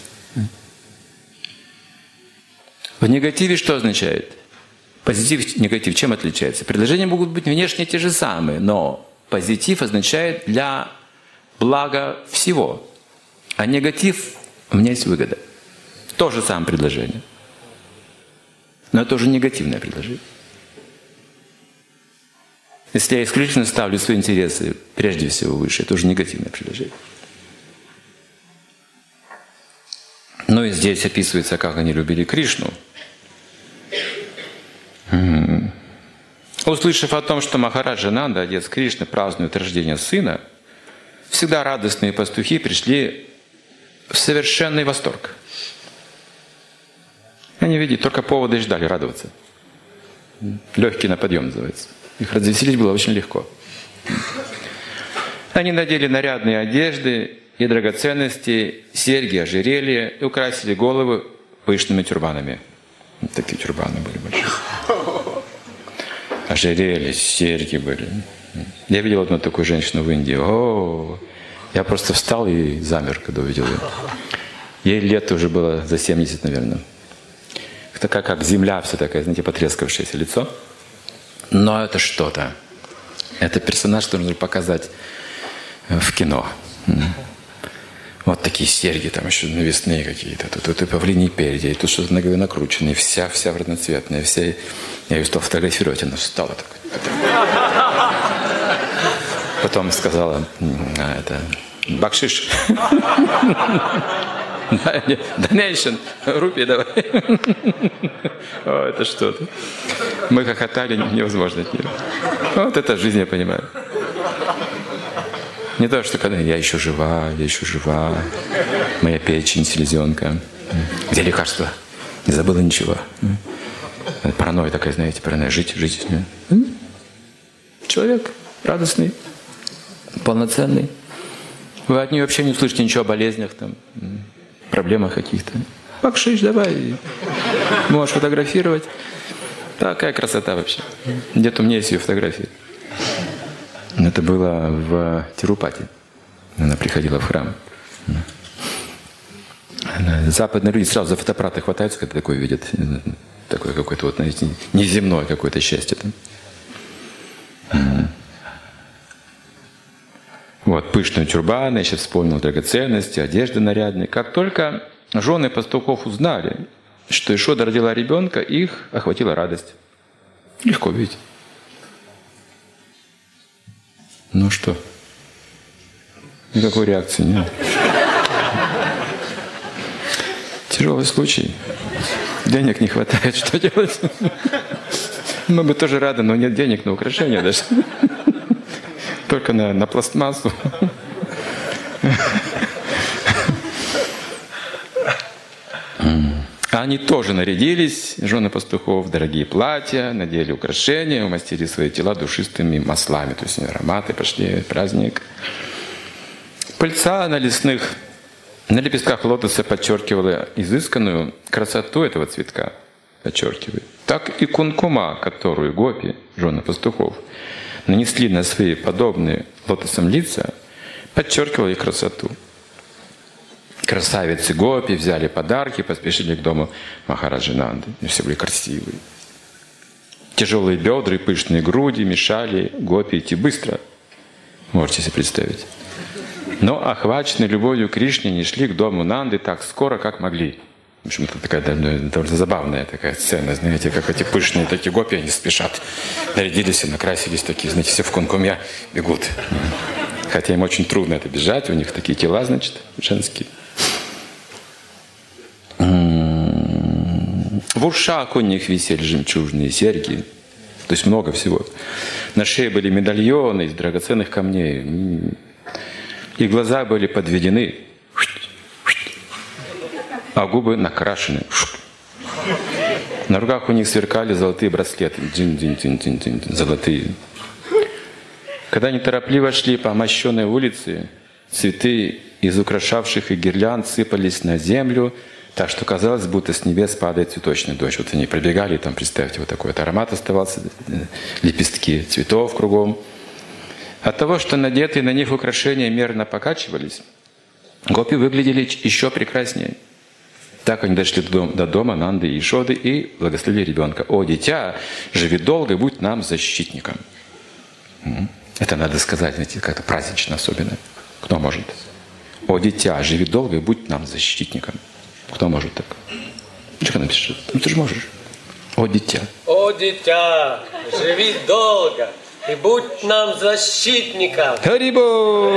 В негативе что означает? Позитив и негатив чем отличается? Предложения могут быть внешне те же самые, но позитив означает для блага всего. А негатив — у меня есть выгода. То же самое предложение. Но это уже негативное предложение. Если я исключительно ставлю свои интересы прежде всего выше, это уже негативное предложение. Ну и здесь описывается, как они любили Кришну. М-м. Услышав о том, что Махараджа Нанда, отец Кришны, празднует рождение сына, всегда радостные пастухи пришли в совершенный восторг. Они, видите, только повода и ждали радоваться. Легкий на подъем называется. Их развеселить было очень легко. Они надели нарядные одежды и драгоценности, серьги, ожерелья и украсили головы пышными тюрбанами. Вот такие тюрбаны были большие. Ожерелья, серьги были. Я видел одну такую женщину в Индии. О, я просто встал и замер, когда увидел ее. Ей лет уже было за семьдесят, наверное. Такая, как земля, вся такая, знаете, потрескавшееся лицо. Но это что-то. Это персонаж, который нужно показать в кино. Вот такие серьги, там еще навесные какие-то. Тут, тут и павлиньи перья, и тут что-то на голове накручено, и вся, вся разноцветная, вся. Я ее стал фотографировать, она встала так. Потом сказала, а, это бакшиш. Донейшн, рупии давай. О, это что-то. Мы хохотали, невозможно от нее. Вот это жизнь, я понимаю. Не то, что когда я еще жива, я еще жива, моя печень, селезенка. Где лекарства? Не забыла ничего. Паранойя такая, знаете, паранойя. Жить, жить. Человек радостный, полноценный. Вы от нее вообще не услышите ничего о болезнях, там, проблемах каких-то. Бакшиш, давай. Можешь фотографировать. Такая красота вообще. Где-то у меня есть ее фотографии. Это было в Тирупати. Она приходила в храм. Западные люди сразу за фотоаппараты хватаются, когда такое видят. Такое какое-то вот, знаете, неземное какое-то счастье там. Вот, пышные тюрбаны, я сейчас вспомнил драгоценности, одежды нарядные. Как только жены пастухов узнали, что Ишода родила ребенка, их охватила радость. Легко видеть. Ну что? Никакой реакции нет. Тяжелый случай. Денег не хватает, что делать? Мы бы тоже рады, но нет денег на украшения даже. Только на, на пластмассу. Они тоже нарядились, жены пастухов, в дорогие платья, надели украшения, умастили свои тела душистыми маслами. То есть ароматы пошли, праздник. Пыльца на лесных, на лепестках лотоса подчеркивала изысканную красоту этого цветка. Подчеркивает. Так и кункума, которую гопи, жены пастухов, нанесли на свои подобные лотосам лица, подчеркивала их красоту. Красавицы гопи взяли подарки, поспешили к дому Махараджи Нанды. Все были красивые. Тяжелые бедра и пышные груди мешали гопи идти быстро. Можете себе представить. Но охваченные любовью к Кришне не шли к дому Нанды так скоро, как могли. В общем, это такая довольно забавная такая сцена, знаете, как эти пышные такие гопи, они спешат, нарядились и накрасились такие, знаете, все в кумкумья бегут. Хотя им очень трудно это бежать, у них такие тела, значит, женские. В ушах у них висели жемчужные серьги, то есть много всего. На шее были медальоны из драгоценных камней, и глаза были подведены, а губы накрашены. На руках у них сверкали золотые браслеты, дзинь-дзинь-дзинь-дзинь, золотые. Когда они торопливо шли по мощенной улице, цветы из украшавших их гирлянд сыпались на землю, так что казалось, будто с небес падает цветочный дождь. Вот они пробегали, там, представьте, вот такой вот аромат оставался, лепестки цветов кругом. От того, что надетые на них украшения мерно покачивались, гопи выглядели еще прекраснее. Так они дошли до дома, до дома Нанды и Ишоды и благословили ребенка. «О, дитя, живи долго и будь нам защитником». Это надо сказать, знаете, как-то празднично особенно. Кто может? «О, дитя, живи долго и будь нам защитником». Кто может так? Что напишет? Ну ты же можешь. «О, дитя». О, дитя, живи долго и будь нам защитником. Харибо!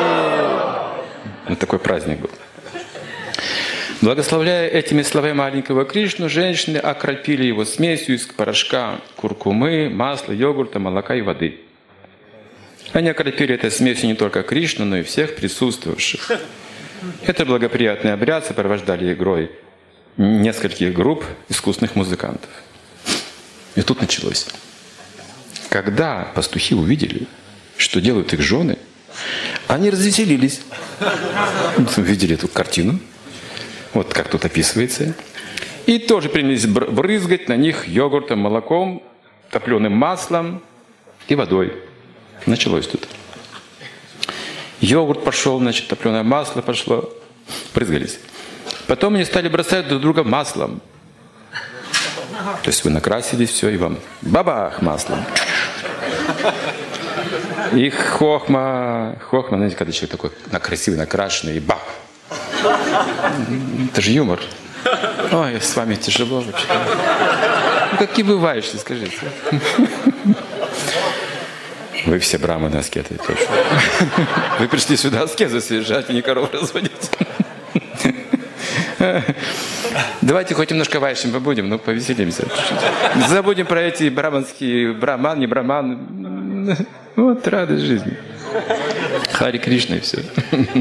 Вот такой праздник был. Благословляя этими словами маленького Кришну, женщины окропили его смесью из порошка куркумы, масла, йогурта, молока и воды. Они окропили этой смесью не только Кришну, но и всех присутствовавших. Это благоприятный обряд сопровождали игрой нескольких групп искусных музыкантов. И тут началось. Когда пастухи увидели, что делают их жены, они развеселились. Увидели эту картину. Вот как тут описывается. И тоже принялись брызгать на них йогуртом, молоком, топленым маслом и водой. Началось тут. Йогурт пошел, значит, топленое масло пошло. Брызгались. Потом они стали бросать друг друга маслом. То есть вы накрасились, все, и вам бабах маслом. И хохма, хохма, знаете, когда человек такой красивый, накрашенный, и бах. Это же юмор. Ой, с вами тяжело вообще. Ну, какие бывающие, скажите. Вы все браманы, аскеты, точно. Вы пришли сюда аскезу совершать, а не коров разводить. Давайте хоть немножко вайшем побудем, ну, повеселимся. Забудем про эти браманские, браман, не браман. Вот радость жизни. Хари Кришна и все.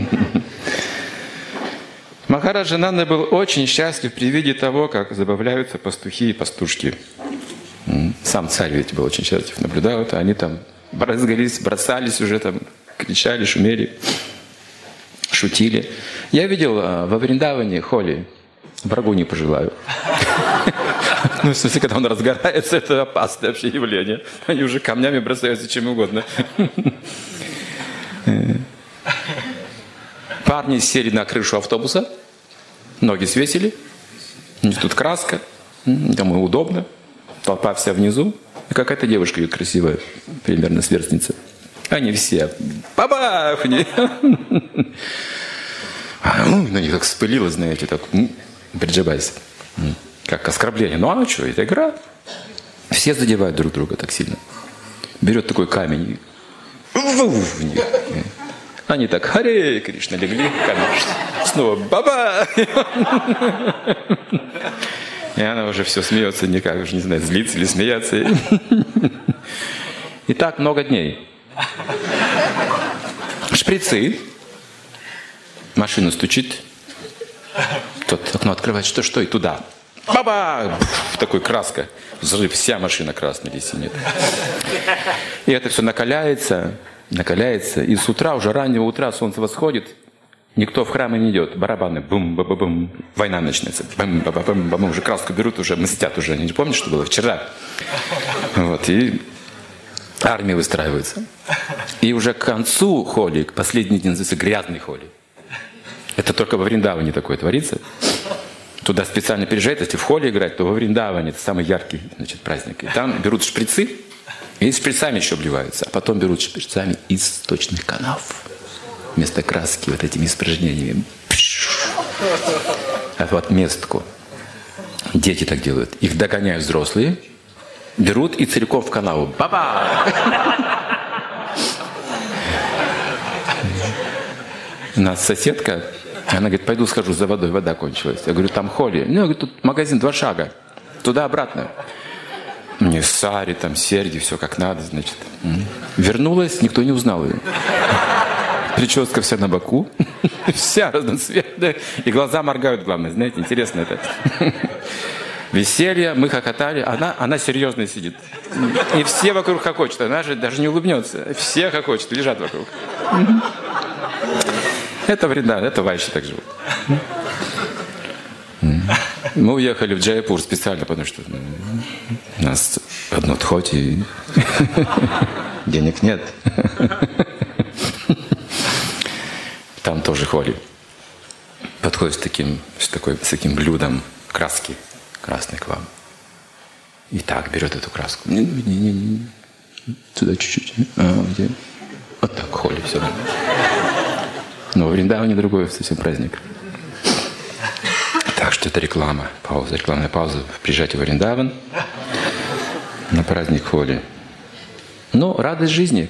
Махараджа Нанда был очень счастлив при виде того, как забавляются пастухи и пастушки. Сам царь ведь был очень счастлив, наблюдал это. Они там брызгались, бросались уже, там, кричали, шумели, шутили. Я видел во Вриндаване Холи, врагу не пожелаю. Ну, в смысле, когда он разгорается, это опасное вообще явление. Они уже камнями бросаются, чем угодно. Парни сели на крышу автобуса, ноги свесили, у них тут краска, думаю, удобно, толпа вся внизу, и какая-то девушка ее красивая, примерно сверстница. Они все бабах! На них как вспылило, знаете, так, приджибайся, как оскорбление. Ну а что, это игра. Все задевают друг друга так сильно. Берет такой камень в них. Они так, Харе Кришна, легли, камень, снова баба! И она уже все смеется, никак, уже не знаю, злится или смеяться. И так много дней. Шприцы. Машина стучит. Тот окно открывает, что, что, и туда. Баба! Такой краска. Взрыв, вся машина красная здесь синит. И это все накаляется. накаляется, и с утра, уже раннего утра солнце восходит, никто в храм не идет, барабаны, бум-ба-ба-бум, война начинается, бум-ба-ба-бум, уже краску берут, уже мстят уже, не помнишь, что было вчера? Вот, и армия выстраивается. И уже к концу Холи, к последний день, называется грязный Холи. Это только во Вриндаване такое творится. Туда специально приезжают, если в Холи играть, то во Вриндаване, это самый яркий, значит, праздник. И там берут шприцы, и шприцами еще обливаются, а потом берут шприцами из сточных канав. вместо краски вот этими испражнениями. А вот местку. Дети так делают. Их догоняют взрослые, берут и целиком в канаву. Баба! У нас соседка, она говорит, пойду схожу за водой, вода кончилась. Я говорю, там холи. Ну, я говорю, тут магазин два шага. Туда-обратно. Мне сари, там, серьги, все как надо, значит. Вернулась, никто не узнал ее. Прическа вся на боку, вся разноцветная, и глаза моргают, главное, знаете, интересно это. Веселье, мы хохотали, она, она серьезно сидит. И все вокруг хохочут, она же даже не улыбнется. Все хохочут, лежат вокруг. Это вреда, это вайши так живут. Мы уехали в Джайпур специально, потому что у нас одно тхоти, и денег нет. Там тоже холи. Подходит с таким, с, такой, с таким блюдом краски красной к вам. И так берет эту краску. Не, не, не, не. Сюда чуть-чуть. А, где? Вот так холи, все нормально. Но в Вриндаване другой совсем праздник. Так что это реклама. Пауза, рекламная пауза. Приезжайте в Вриндаван на праздник холи. Ну, радость жизни.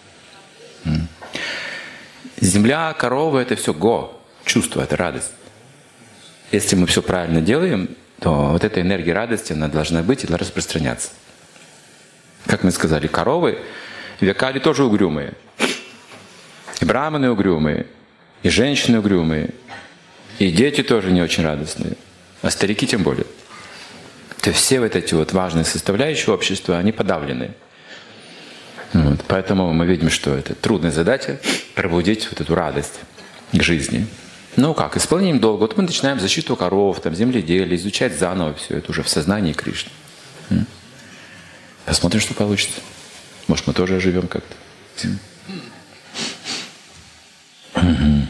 Земля, корова – это все го, чувство, это радость. Если мы все правильно делаем, то вот эта энергия радости, она должна быть и должна распространяться. Как мы сказали, коровы, векали тоже угрюмые. И браманы угрюмые, и женщины угрюмые, и дети тоже не очень радостные, а старики тем более. То есть все вот эти вот важные составляющие общества, они подавлены. Вот, поэтому мы видим, что это трудная задача пробудить вот эту радость к жизни. Ну как, исполнением долга. Вот мы начинаем защиту коров, там, земледелие, изучать заново все это уже в сознании Кришны. Посмотрим, что получится. Может, мы тоже оживем как-то. Угу.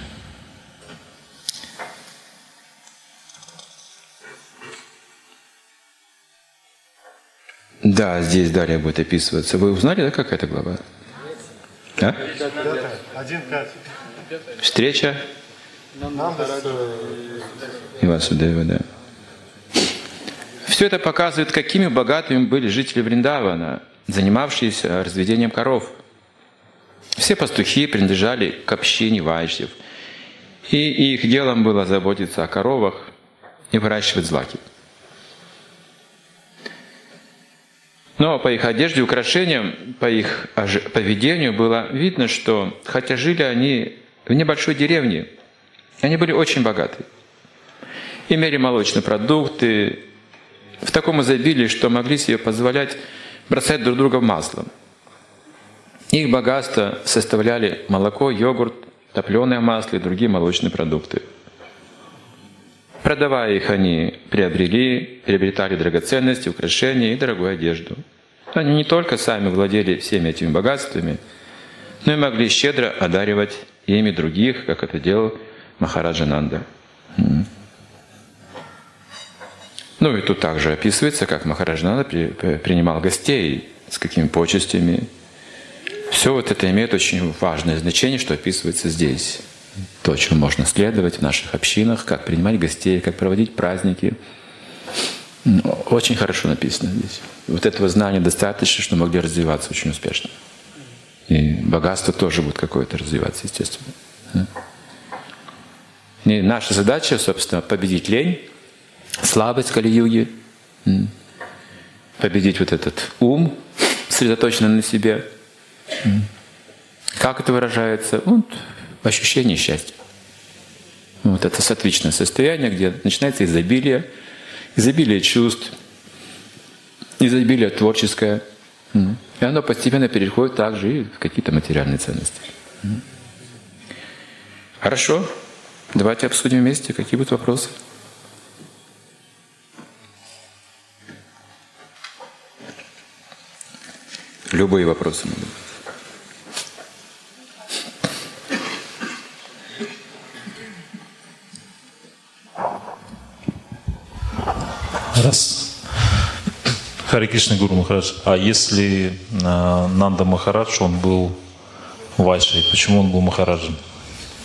Да, здесь далее будет описываться. Вы узнали, да, какая это глава? А? один пять. Встреча? И Васудева, да. Все это показывает, какими богатыми были жители Вриндавана, занимавшиеся разведением коров. Все пастухи принадлежали к общине вайшьев, и их делом было заботиться о коровах и выращивать злаки. Но по их одежде и украшениям, по их поведению было видно, что хотя жили они в небольшой деревне, они были очень богаты. Имели молочные продукты в таком изобилии, что могли себе позволять бросать друг друга в масло. Их богатство составляли молоко, йогурт, топленое масло и другие молочные продукты. Продавая их, они приобрели, приобретали драгоценности, украшения и дорогую одежду. Они не только сами владели всеми этими богатствами, но и могли щедро одаривать ими других, как это делал Махараджа Нанда. Ну и тут также описывается, как Махараджа Нанда принимал гостей, с какими почестями. Все вот это имеет очень важное значение, что описывается здесь. То, чему можно следовать в наших общинах, как принимать гостей, как проводить праздники. Очень хорошо написано здесь. Вот этого знания достаточно, что могли развиваться очень успешно. И богатство тоже будет какое-то развиваться, естественно. И наша задача, собственно, победить лень, слабость Кали-юги, победить вот этот ум, сосредоточенный на себе. Как это выражается? Вот, ощущение счастья. Вот это саттвичное состояние, где начинается изобилие, изобилие чувств, изобилие творческое. И оно постепенно переходит также и в какие-то материальные ценности. Хорошо. Давайте обсудим вместе, какие будут вопросы. Любые вопросы могут быть. Раз. Харе Кришна, Гуру Махарадж. А если э, Нанда Махарадж, он был вайшей, почему он был Махараджем?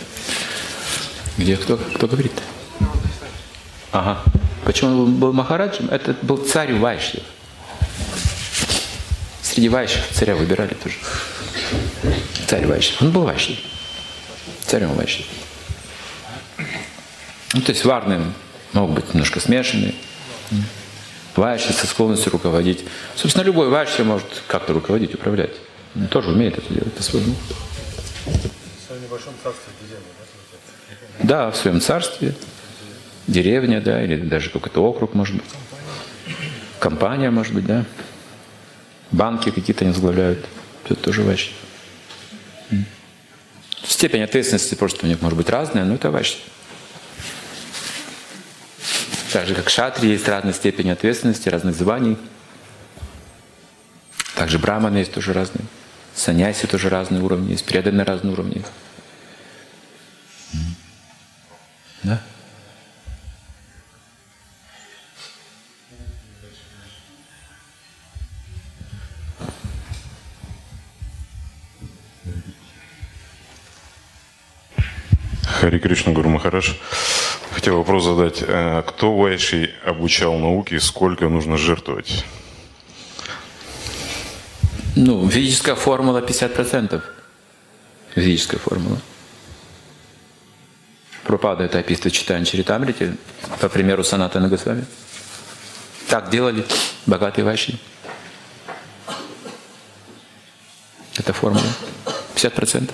Где кто, кто говорит? Ага. Почему он был Махараджем? Это был царь Вайшьев. Среди Вайшьев царя выбирали тоже. Царь Вайшьев. Он был Вайшьев. Царем Вайшьев. Ну, то есть варны могут быть немножко смешанные. Вайшьев со склонностью руководить. Собственно, любой Вайшьев может как-то руководить, управлять. Он тоже умеет это делать по-своему. В своем небольшом царстве деревня, да? Да, в своем царстве. Деревня, да, или даже какой-то округ, может быть. Компания, может быть, да. Банки какие-то они возглавляют. Это тоже Вайшьев. Степень ответственности просто у них может быть разная, но это Вайшьев. Так же, как шатри, есть разные степени ответственности, разных званий. Также браманы есть тоже разные. Саньяси тоже разные уровни есть, преданные разные уровни. Да? Хари Кришна, Гуру Махарадж. Хотел вопрос задать. Кто вайши обучал науке, сколько нужно жертвовать? Ну, физическая формула пятьдесят процентов. Физическая формула. Прабхупада это описывает в Чайтанья Чаритамрите, по примеру Санатана Госвами. Так делали богатые вайши. Это формула. пятьдесят процентов.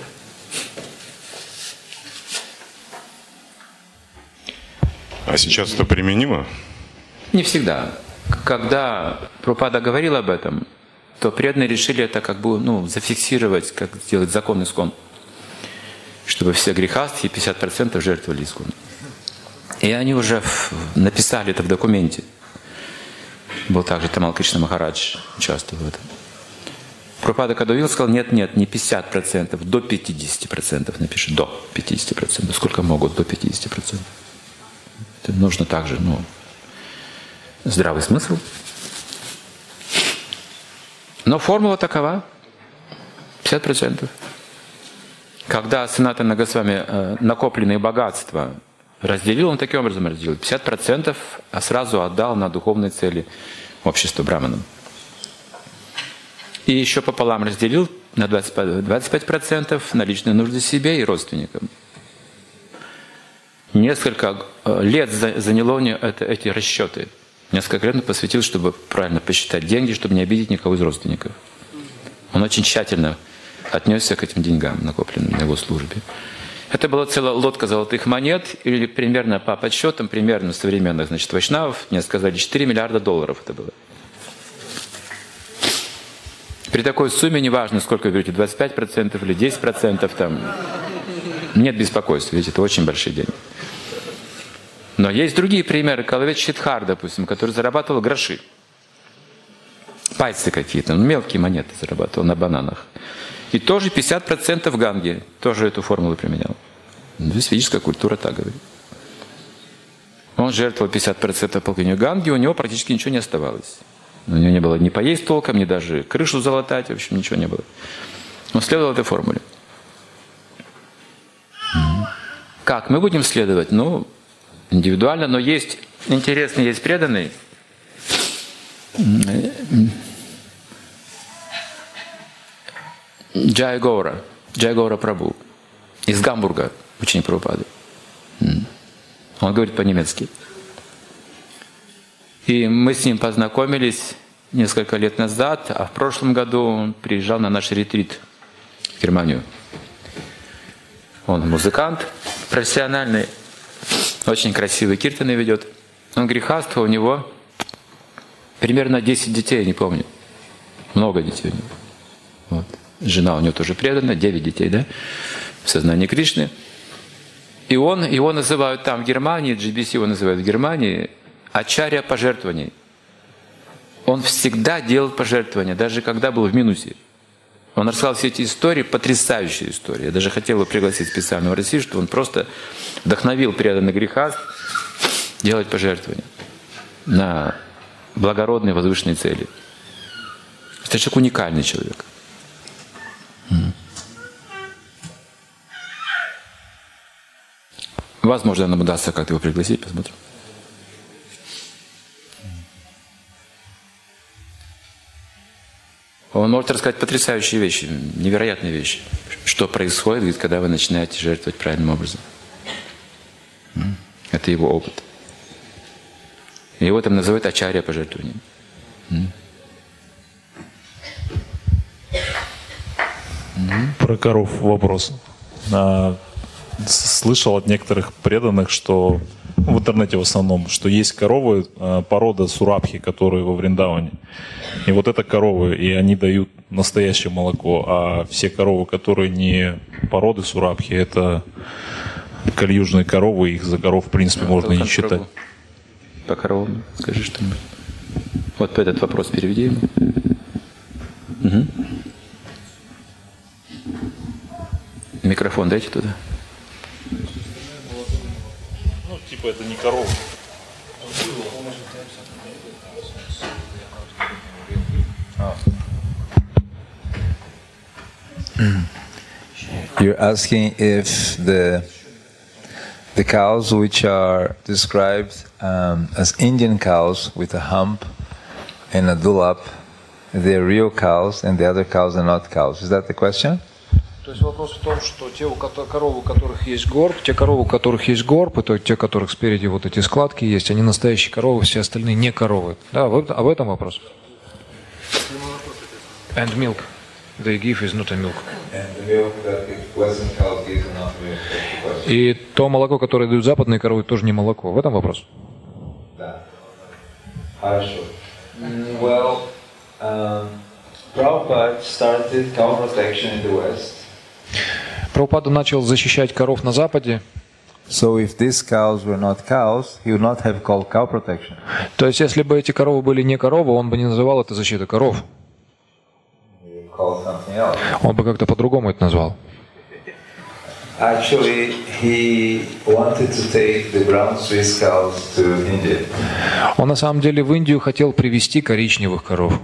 А сейчас это применимо? Не всегда. Когда Прабхупада говорил об этом, то преданные решили это как бы ну, зафиксировать, как сделать закон искон, чтобы все грехастхи пятьдесят процентов жертвовали искон. И они уже написали это в документе. Был также Тамал Кришна Махарадж, участвовал в этом. Прабхупада когда увидел, сказал, нет, нет, не пятьдесят процентов, до пятидесяти процентов напиши, до пятидесяти процентов. Сколько могут до пятидесяти процентов? Это нужно также, ну, здравый смысл. Но формула такова, пятьдесят процентов. Когда Санатана Госвами э, накопленные богатства разделил, он таким образом разделил. пятьдесят процентов, а сразу отдал на духовные цели общества браманам. И еще пополам разделил на двадцать пять процентов на личные нужды себе и родственникам. Несколько лет заняло мне это, эти расчеты. Несколько лет он посвятил, чтобы правильно посчитать деньги, чтобы не обидеть никого из родственников. Он очень тщательно отнесся к этим деньгам, накопленным на его службе. Это была целая лодка золотых монет, или примерно по подсчетам, примерно современных, значит, вайшнавов, мне сказали, четыре миллиарда долларов это было. При такой сумме, неважно, сколько вы берете, двадцать пять процентов или десять процентов, там, нет беспокойства, ведь это очень большие деньги. Но есть другие примеры. Калавец Шидхар, допустим, который зарабатывал гроши. Пальцы какие-то, ну, мелкие монеты зарабатывал на бананах. И тоже пятьдесят процентов ганги, тоже эту формулу применял. Здесь физическая культура так говорит. Он жертвовал пятьдесят процентов полковника ганги, у него практически ничего не оставалось. У него не было ни поесть толком, ни даже крышу залатать, в общем, ничего не было. Он следовал этой формуле. Как мы будем следовать? Ну, индивидуально, но есть интересный, есть преданный. Джай Гаура, Джай Гаура Прабху из Гамбурга, ученик Прабхупады. Он говорит по-немецки. И мы с ним познакомились несколько лет назад, а в прошлом году он приезжал на наш ретрит в Германию. Он музыкант профессиональный, очень красивый киртаны ведет. Он грехастха, у него примерно десять детей, я не помню. Много детей у него. Вот. Жена у него тоже предана, девять детей, да? В сознании Кришны. И он, его называют там в Германии, джи би си его называют в Германии, ачарья пожертвований. Он всегда делал пожертвования, даже когда был в минусе. Он рассказал все эти истории, потрясающие истории. Я даже хотел его пригласить специально в Россию, что он просто вдохновил преданных грехастх делать пожертвования на благородные возвышенные цели. Это человек уникальный человек. Возможно, нам удастся как-то его пригласить, посмотрим. Он может рассказать потрясающие вещи, невероятные вещи. Что происходит, когда вы начинаете жертвовать правильным образом. Это его опыт. Его там называют ачарья пожертвованием. Про коров вопрос. А, слышал от некоторых преданных, что в интернете в основном, что есть коровы а, порода сурабхи, которые во Вриндаване. И вот это коровы, и они дают настоящее молоко. А все коровы, которые не породы сурабхи, это кальюжные коровы, их за коров в принципе а можно и не считать. Корову? По коровам скажи что-нибудь. Вот этот вопрос переведи ему. Угу. Микрофон дайте туда. Ну, типа это не корова. You're asking if the the cows which are described um, as Indian cows with a hump and a dulap, they're real cows, and the other cows are not cows. Is that the question? То есть вопрос в том, что те у коровы, у которых есть горб, те коровы, у которых есть горб, это те, у которых спереди вот эти складки есть, они настоящие коровы, все остальные не коровы. Да, об этом вопрос. And milk they give is not a milk. And the milk that Western cows give is not milk. That's the question. И то молоко, которое дают западные коровы, тоже не молоко. В этом вопрос. Да. Хорошо. Well, um, Prabhupada started cow protection in the West. Прабхупада начал защищать коров на Западе. So if these cows were not cows, he would not have called cow protection. То есть, если бы эти коровы были не коровы, он бы не называл это защитой коров. He would call something else. Он бы как-то по-другому это назвал. Actually, he wanted to take the brown Swiss cows to India. Он на самом деле в Индию хотел привезти коричневых коров.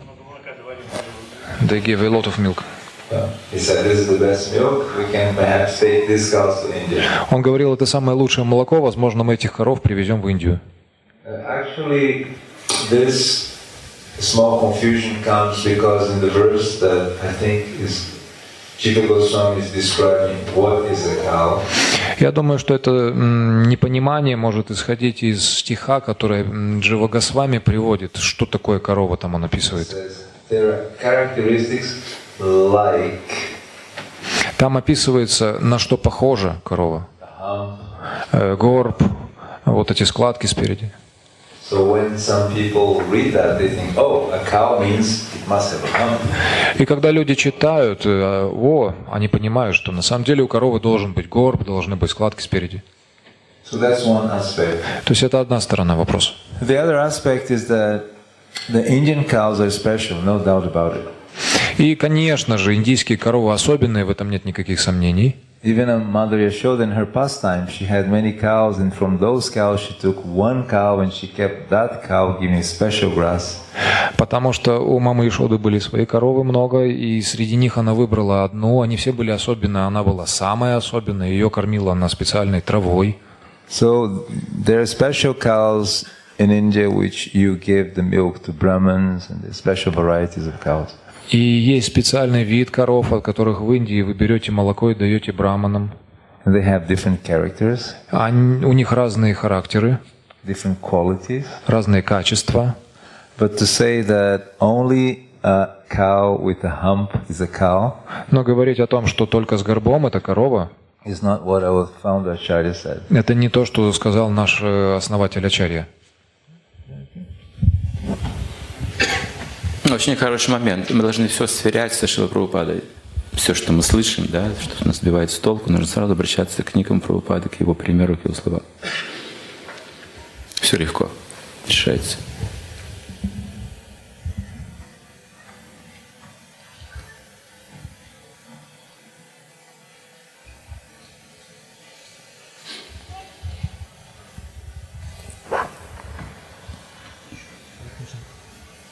They give a lot of milk. He said, "This is the best milk. We can perhaps take these cows to India." Он говорил, это самое лучшее молоко, возможно, мы этих коров привезем в Индию. Actually, this small confusion comes because in the verse that I think is Jiva Goswami is describing what is a cow. Я думаю, что это м, непонимание может исходить из стиха, который м, Джива Госвами приводит. Что такое корова, там он описывает. There are characteristics like Там описывается, на что похожа корова. Э, горб, вот эти складки спереди. So when some people read that, they think, oh, a cow means it must have a hump. И когда люди читают, э, о, они понимают, что на самом деле у коровы должен быть горб, должны быть складки спереди. So that's one aspect. То есть это одна сторона вопроса. The other aspect is that the Indian cows are special, no doubt about it. И, конечно же, индийские коровы особенные, в этом нет никаких сомнений. Even Mother Yashoda in her pastime, she had many cows, and from those cows she took one cow and she kept that cow giving special grass. Потому что у мамы Ишоды были свои коровы много, и среди них она выбрала одну, они все были особенные, она была самая особенная, ее кормила она специальной травой. So there are special cows in India which you give the milk to Brahmins, and there are special varieties of cows. И есть специальный вид коров, от которых в Индии вы берете молоко и даете браманам. And they have different characters, Они, у них разные характеры, different qualities. разные качества. But to say that only a cow with a hump is a cow Но говорить о том, что только с горбом это корова, is not what our founder Acharya said. это не то, что сказал наш э, основатель Ачарья. Очень хороший момент. Мы должны все сверять со Шрилой Прабхупадой. Все, что мы слышим, да, что нас сбивает с толку, нужно сразу обращаться к книгам Прабхупады, к его примеру, к его словам. Все легко решается.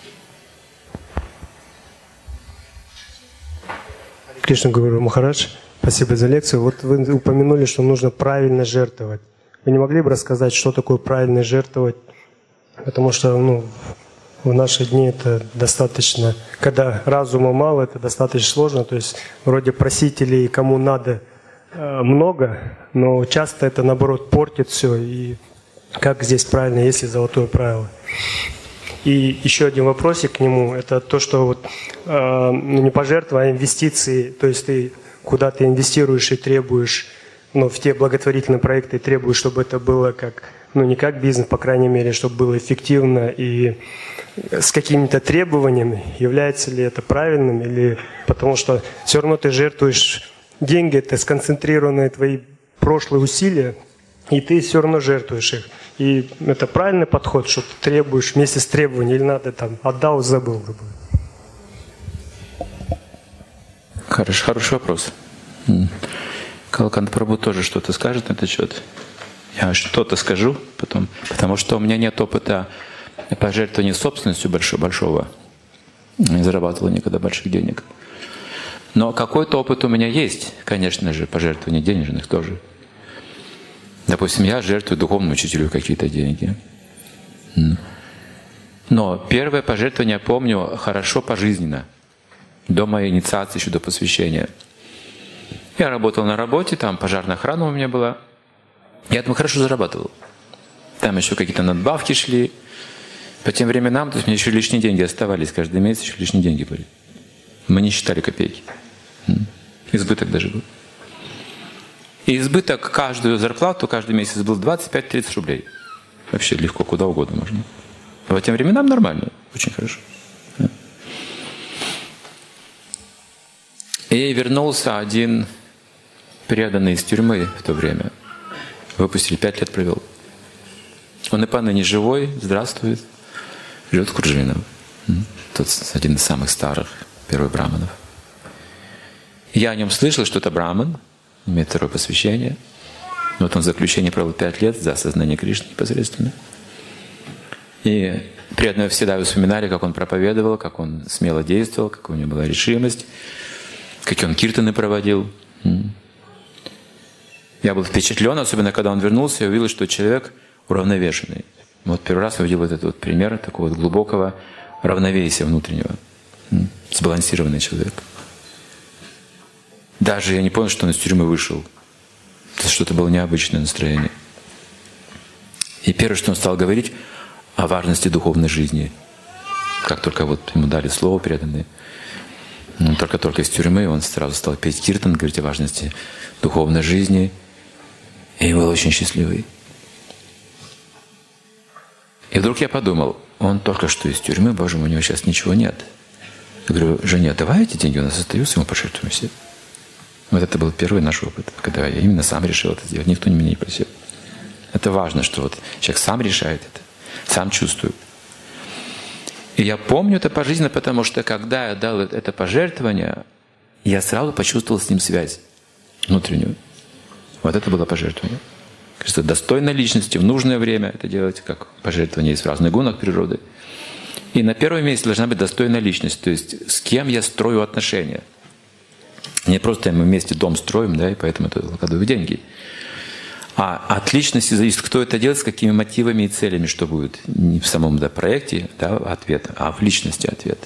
Кришна Гуру Махарадж, Спасибо за лекцию. Вот вы упомянули, что нужно правильно жертвовать. Вы не могли бы рассказать, что такое правильно жертвовать? Потому что ну, в наши дни это достаточно, когда разума мало, это достаточно сложно. То есть вроде просителей, кому надо, много, но часто это наоборот портит все. И как здесь правильно, есть ли золотое правило? И еще один вопросик к нему, это то, что вот, э, не пожертвования, а инвестиции, то есть ты куда ты инвестируешь и требуешь, ну, в те благотворительные проекты и требуешь, чтобы это было как, ну, не как бизнес, по крайней мере, чтобы было эффективно и с какими-то требованиями, является ли это правильным, или потому что все равно ты жертвуешь деньги, это сконцентрированные твои прошлые усилия, и ты все равно жертвуешь их. И это правильный подход, что ты требуешь вместе с требованием, или надо там отдал, забыл. Хороший, хороший вопрос. Калакант Прабху тоже что-то скажет на этот счет. Я что-то скажу потом, потому что у меня нет опыта пожертвования собственностью большого, большого. Не зарабатывал никогда больших денег. Но какой-то опыт у меня есть, конечно же, пожертвования денежных тоже. Допустим, я жертвую духовному учителю какие-то деньги. Но первое пожертвование я помню хорошо пожизненно. До моей инициации, еще до посвящения. Я работал на работе, там пожарная охрана у меня была. Я там хорошо зарабатывал. Там еще какие-то надбавки шли. По тем временам, то есть мне еще лишние деньги оставались. Каждый месяц еще лишние деньги были. Мы не считали копейки. Избыток даже был. И избыток каждую зарплату, каждый месяц был двадцать пять - тридцать рублей. Вообще легко, куда угодно можно. По тем временам нормально, очень хорошо. И вернулся один преданный из тюрьмы в то время. Выпустили, пять лет провел. Он и поныне живой, здравствует, живет в Куржиново. Тот один из самых старых, первых браманов. Я о нем слышал, что это браман, имеет второе посвящение. Вот он в заключении провел пять лет за осознание Кришны непосредственно. И преданные всегда вспоминали, как он проповедовал, как он смело действовал, какая у него была решимость, какие он киртаны проводил. Я был впечатлен, особенно когда он вернулся, я увидел, что человек уравновешенный. Вот первый раз я увидел вот этот вот пример такого вот глубокого равновесия внутреннего. Сбалансированный человек. Даже я не понял, что он из тюрьмы вышел. Это что-то было необычное настроение. И первое, что он стал говорить, о важности духовной жизни. Как только вот ему дали слово преданные, он только-только из тюрьмы, он сразу стал петь киртан, говорить о важности духовной жизни. И был очень счастливый. И вдруг я подумал, он только что из тюрьмы, боже мой, у него сейчас ничего нет. Я говорю, Женя, давай эти деньги у нас остаются, мы пожертвуем все. Вот это был первый наш опыт, когда я именно сам решил это сделать, никто меня не просил. Это важно, что вот человек сам решает это, сам чувствует. И я помню это пожизненно, потому что когда я дал это пожертвование, я сразу почувствовал с ним связь внутреннюю. Вот это было пожертвование. Кажется, достойной личности в нужное время это делать, как пожертвование есть в разных гунах природы. И на первом месте должна быть достойная личность, то есть с кем я строю отношения. Не просто мы вместе дом строим, да, и поэтому это вкладываю деньги. А от личности зависит, кто это делает, с какими мотивами и целями, что будет. Не в самом да, проекте да, ответ, а в личности ответ.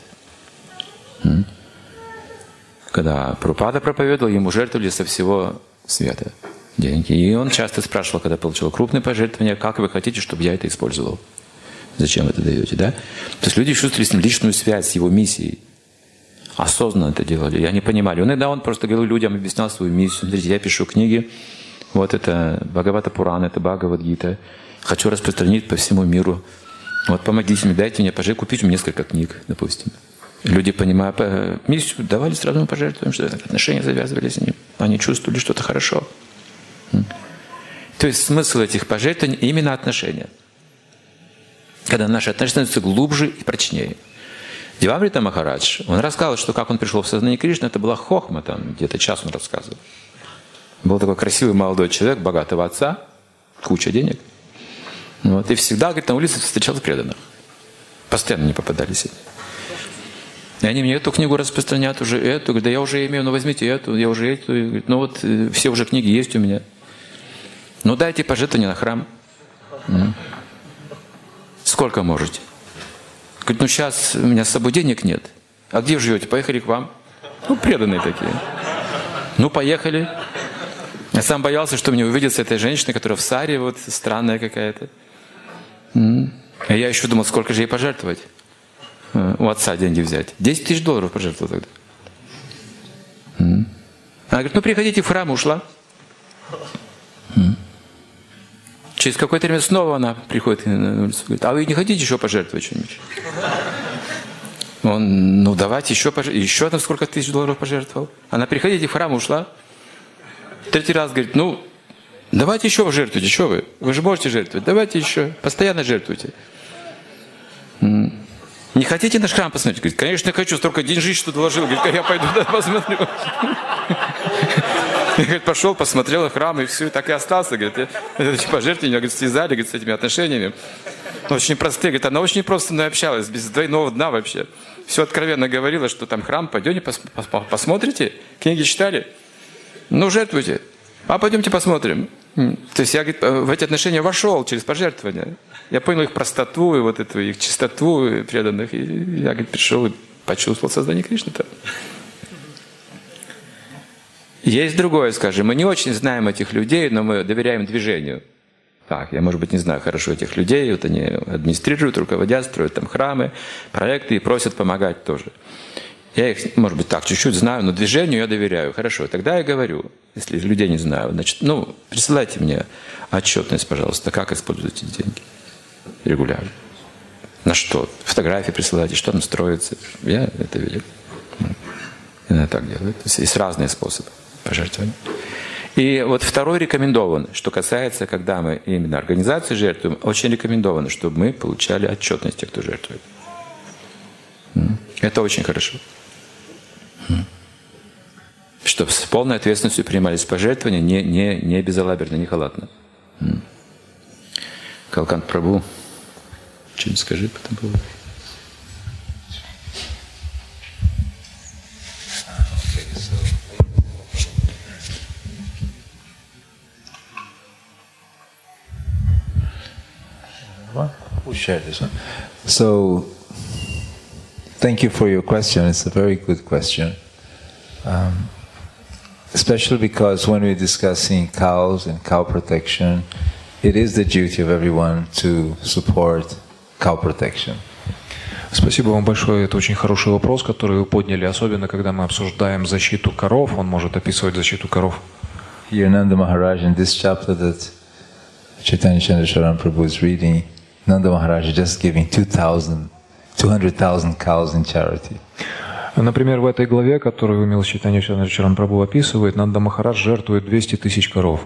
Когда Прабхупада проповедовал, ему жертвовали со всего света деньги. И он часто спрашивал, когда получил крупные пожертвования, как вы хотите, чтобы я это использовал? Зачем вы это даете? Да? То есть люди чувствовали с ним личную связь с его миссией. Осознанно это делали. И они понимали. Он иногда он просто говорил людям, объяснял свою миссию. Смотрите, я пишу книги. Вот это Бхагавата Пурана, это Бхагавад-гита. Хочу распространить по всему миру. Вот помогите мне, дайте мне пожертвовать, купите мне несколько книг, допустим. Люди, понимая миссию, давали сразу мы пожертвуем, что отношения завязывали с ним. Они чувствовали что-то хорошо. То есть смысл этих пожертвований именно отношения. Когда наши отношения становятся глубже и прочнее. Девамрита Махарадж, он рассказывал, что как он пришел в сознание Кришны, это была хохма, там где-то час он рассказывал. Был такой красивый молодой человек, богатого отца, куча денег. Вот, и всегда, говорит, на улице встречал преданных. Постоянно не попадались. И они мне эту книгу распространят, уже эту. Говорят, да я уже имею, ну возьмите эту, я уже эту. И говорят, ну вот э, все уже книги есть у меня. Ну дайте пожертвование на храм. Mm. Сколько можете? Говорит, ну сейчас у меня с собой денег нет. А где вы живете? Поехали к вам. Ну преданные такие. Ну поехали. Я сам боялся, что мне увидится эта женщина, которая в саре, вот странная какая-то. Mm. А я еще думал, сколько же ей пожертвовать. У отца деньги взять. десять тысяч долларов пожертвовал тогда. Она говорит, ну приходите в храм, ушла. Через какое-то время снова она приходит на улицу, говорит, а вы не хотите еще пожертвовать что-нибудь? Он, ну давайте еще пожертвовать. Еще там сколько тысяч долларов пожертвовал. Она, приходите в храм, ушла. Третий раз говорит, ну давайте еще жертвуйте, что вы? Вы же можете жертвовать, давайте еще, постоянно жертвуйте. Не хотите наш храм посмотреть? Говорит, конечно, хочу, столько деньжищ, что доложил. Говорит, я пойду туда посмотрю. Говорит, пошел, посмотрел храм, и все, и так и остался. Говорит, эти пожертвования, говорит, связали, говорит, с этими отношениями. Очень простые. Говорит, она очень просто со мной общалась, без двойного дна вообще. Все откровенно говорила, что там храм, пойдете, пос посмотрите, книги читали. Ну, жертвуйте. А пойдемте посмотрим. То есть я, говорит, в эти отношения вошел через пожертвования. Я понял их простоту и вот эту их чистоту и преданных. И я, говорит, пришел и почувствовал создание Кришны-то. Есть другое, скажем, мы не очень знаем этих людей, но мы доверяем движению. Так, я, может быть, не знаю хорошо этих людей, вот они администрируют, руководят, строят там храмы, проекты и просят помогать тоже. Я их, может быть, так чуть-чуть знаю, но движению я доверяю. Хорошо, тогда я говорю, если людей не знаю, значит, ну, присылайте мне отчетность, пожалуйста, как используют эти деньги регулярно. На что? Фотографии присылайте, что там строится. Я это видел. Я так делаю. То есть есть разные способы пожертвования. И вот второй рекомендован, что касается, когда мы именно организации жертвуем, очень рекомендовано, чтобы мы получали отчетность тех, кто жертвует. Это очень хорошо. Чтобы с полной ответственностью принимались пожертвования, не, не, не безалаберно, не халатно. Калкант Прабху, что-нибудь скажи по этому поводу. We'll share this one. So, thank you for your question. It's a very good question. Um, especially because when we're discussing cows and cow protection, it is the duty of everyone to support cow protection. Спасибо вам большое. Это очень хороший вопрос, который вы подняли, особенно когда мы обсуждаем защиту коров. Он может описывать защиту коров. Here Nanda Maharaj, in this chapter that Chaitanya Chandrasharan Prabhu is reading, Nanda Maharaj is just giving two hundred thousand cows in charity. Например, в этой главе, которую Умил Чайтанья Чандрашаран Прабху описывает, Нанда Махарадж жертвует двести тысяч коров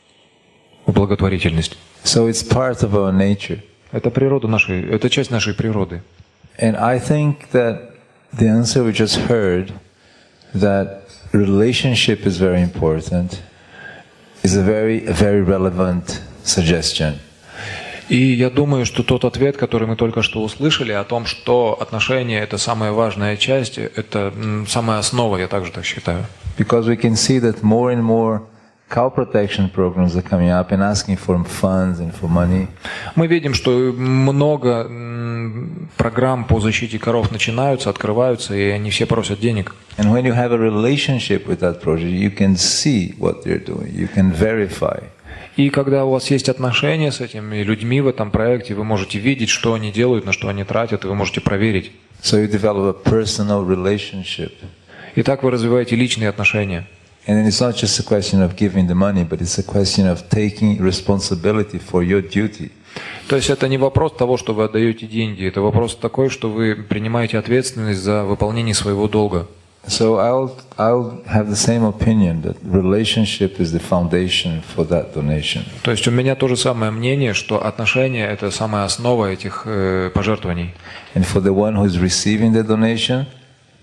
в благотворительность. So it's part of our nature. Это природа нашей, это часть нашей природы. And I think that the answer we just heard, that relationship is very important, is a very, a very relevant suggestion. И я думаю, что тот ответ, который мы только что услышали, о том, что отношения – это самая важная часть, это самая основа, я также так считаю. Because we can see that more and more cow protection programs are coming up and asking for funds and for money. Мы видим, что много программ по защите коров начинаются, открываются, и они все просят денег. And when you have a relationship with that project, you can see what they're doing, you can verify. И когда у вас есть отношения с этими людьми в этом проекте, вы можете видеть, что они делают, на что они тратят, и вы можете проверить. So you develop a personal relationship. И так вы развиваете личные отношения. And then it's not just a question of giving the money, but it's a question of taking responsibility for your duty. То есть это не вопрос того, что вы отдаете деньги, это вопрос такой, что вы принимаете ответственность за выполнение своего долга. So I'll I'll have the same opinion that relationship is the foundation for that donation. То есть у меня то же самое мнение, что отношения – это самая основа этих э, пожертвований. And for the one who is receiving the donation,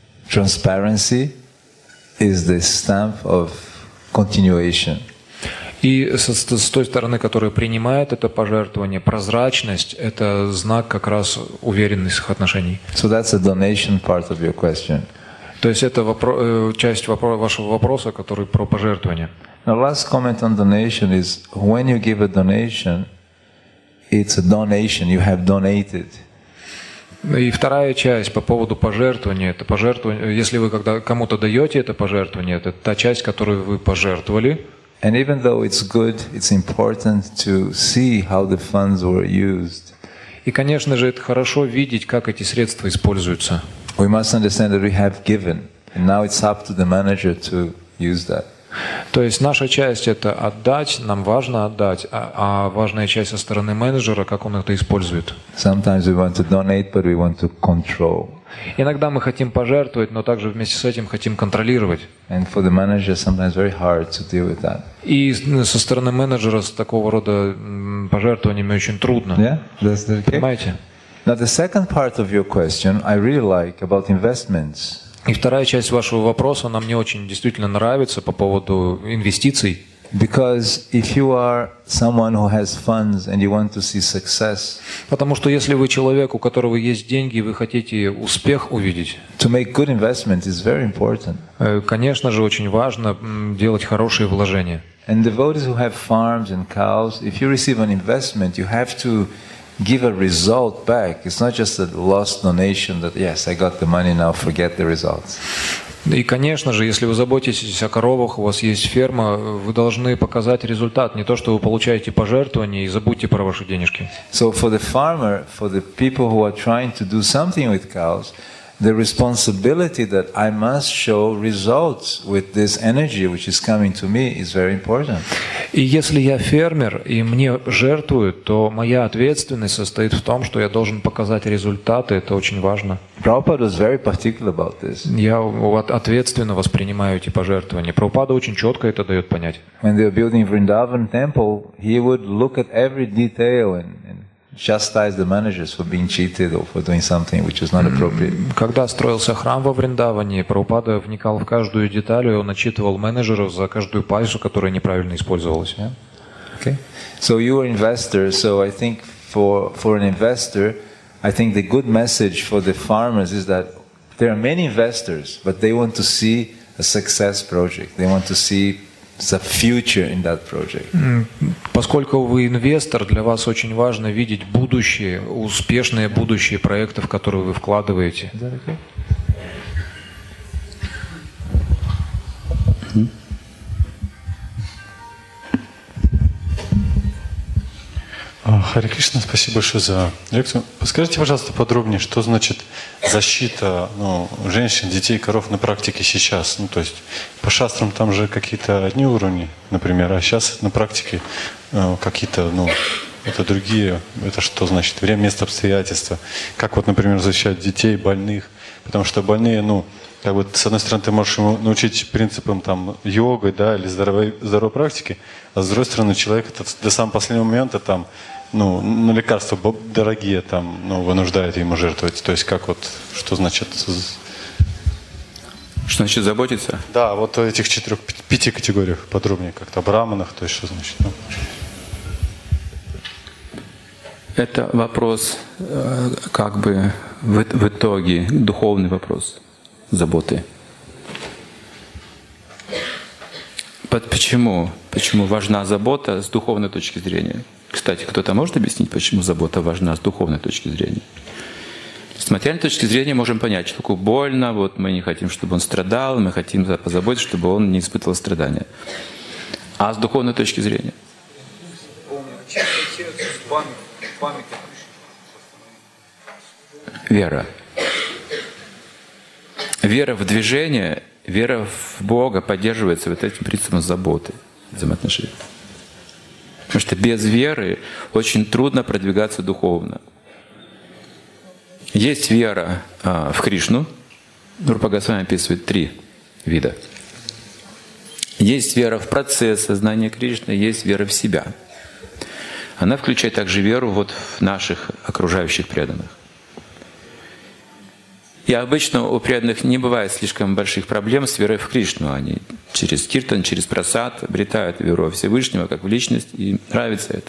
transparency is the stamp of continuation. И с, с той стороны, которая принимает это пожертвование, прозрачность – это знак как раз уверенных отношений. So that's the donation part of your question. То есть это вопро- часть вопро- вашего вопроса, который про пожертвование. The last comment on donation is when you give a donation, it's a donation, you have donated. И вторая часть по поводу пожертвования. Это пожертвование, если вы когда кому-то даете это пожертвование, это та часть, которую вы пожертвовали. And even though it's good, it's important to see how the funds were used. И, конечно же, это хорошо видеть, как эти средства используются. We must understand that we have given, and now it's up to the manager to use that. То есть наша часть – это отдать, нам важно отдать, а, а важная часть со стороны менеджера, как он это использует. Sometimes we want to donate, but we want to control. Иногда мы хотим пожертвовать, но также вместе с этим хотим контролировать. And for the manager, sometimes very hard to deal with that. И со стороны менеджера с такого рода пожертвованиями очень трудно. Yeah, that's the okay. Понимаете? Now the second part of your question I really like about investments. И вторая часть вашего вопроса, она мне очень действительно нравится по поводу инвестиций. Because if you are someone who has funds and you want to see success, потому что если вы человек, у которого есть деньги, и вы хотите успех увидеть, to make good investment is very important. Конечно же, очень важно делать хорошие вложения. And devotees who have farms and cows, if you receive an investment, you have to give a result back. It's not just a lost donation that, yes, I got the money, now forget the results. И, конечно же, если вы заботитесь о коровах, у вас есть ферма, вы должны показать результат, не то, что вы получаете пожертвования и забудьте про ваши денежки. So for the farmer, for the people who are trying to do something with cows, the responsibility that I must show results with this energy which is coming to me is very important. И если я фермер и мне жертвуют, то моя ответственность состоит в том, что я должен показать результаты. Это очень важно. Prabhupada was very particular about this. Я ответственно воспринимаю эти пожертвования. Прабхупада очень четко это дает понять. When they were building Vrindavan temple, he would look at every detail and, and chastise the managers for being cheated or for doing something which is not appropriate. Когда строился храм во Вриндаване, Прабхупада вникал в каждую деталь, и он отчитывал менеджеров за каждую пайсу, которая неправильно использовалась. Yeah? Okay. So you are investor. So I think for for an investor, I think the good message for the farmers is that there are many investors, but they want to see a success project. They want to see the future in that project. Поскольку вы инвестор, для вас очень важно видеть будущее, успешные будущие проекты, в которые вы вкладываете. Харе Кришна, спасибо большое за лекцию. Подскажите, пожалуйста, подробнее, что значит защита ну, женщин, детей, коров на практике сейчас? Ну, то есть по шастрам там же какие-то одни уровни, например, а сейчас на практике э, какие-то, ну, это другие. Это что значит? Время, место, обстоятельства. Как вот, например, защищать детей, больных? Потому что больные, ну, как бы, с одной стороны, ты можешь ему научить принципам там йога, да, или здоровой, здоровой практики, а с другой стороны, человек это, до самого последнего момента там, ну, на лекарства дорогие там, ну, вынуждает ему жертвовать. То есть как вот, что значит? Что значит заботиться? Да, вот о этих четырех, пяти категориях подробнее, как-то о браманах, то есть что значит? Ну. Это вопрос, как бы в, в итоге духовный вопрос заботы. Почему? Почему важна забота с духовной точки зрения? Кстати, кто-то может объяснить, почему забота важна с духовной точки зрения? С материальной точки зрения можем понять, что человеку больно, вот мы не хотим, чтобы он страдал, мы хотим позаботиться, чтобы он не испытывал страдания. А с духовной точки зрения? Вера. Вера в движение, вера в Бога поддерживается вот этим принципом заботы, взаимоотношений. Потому что без веры очень трудно продвигаться духовно. Есть вера а, в Кришну. Рупа Госвами описывает три вида. Есть вера в процесс сознания Кришны, есть вера в себя. Она включает также веру вот в наших окружающих преданных. И обычно у преданных не бывает слишком больших проблем с верой в Кришну. Они через киртан, через прасад обретают веру во Всевышнего как в личность, и нравится это.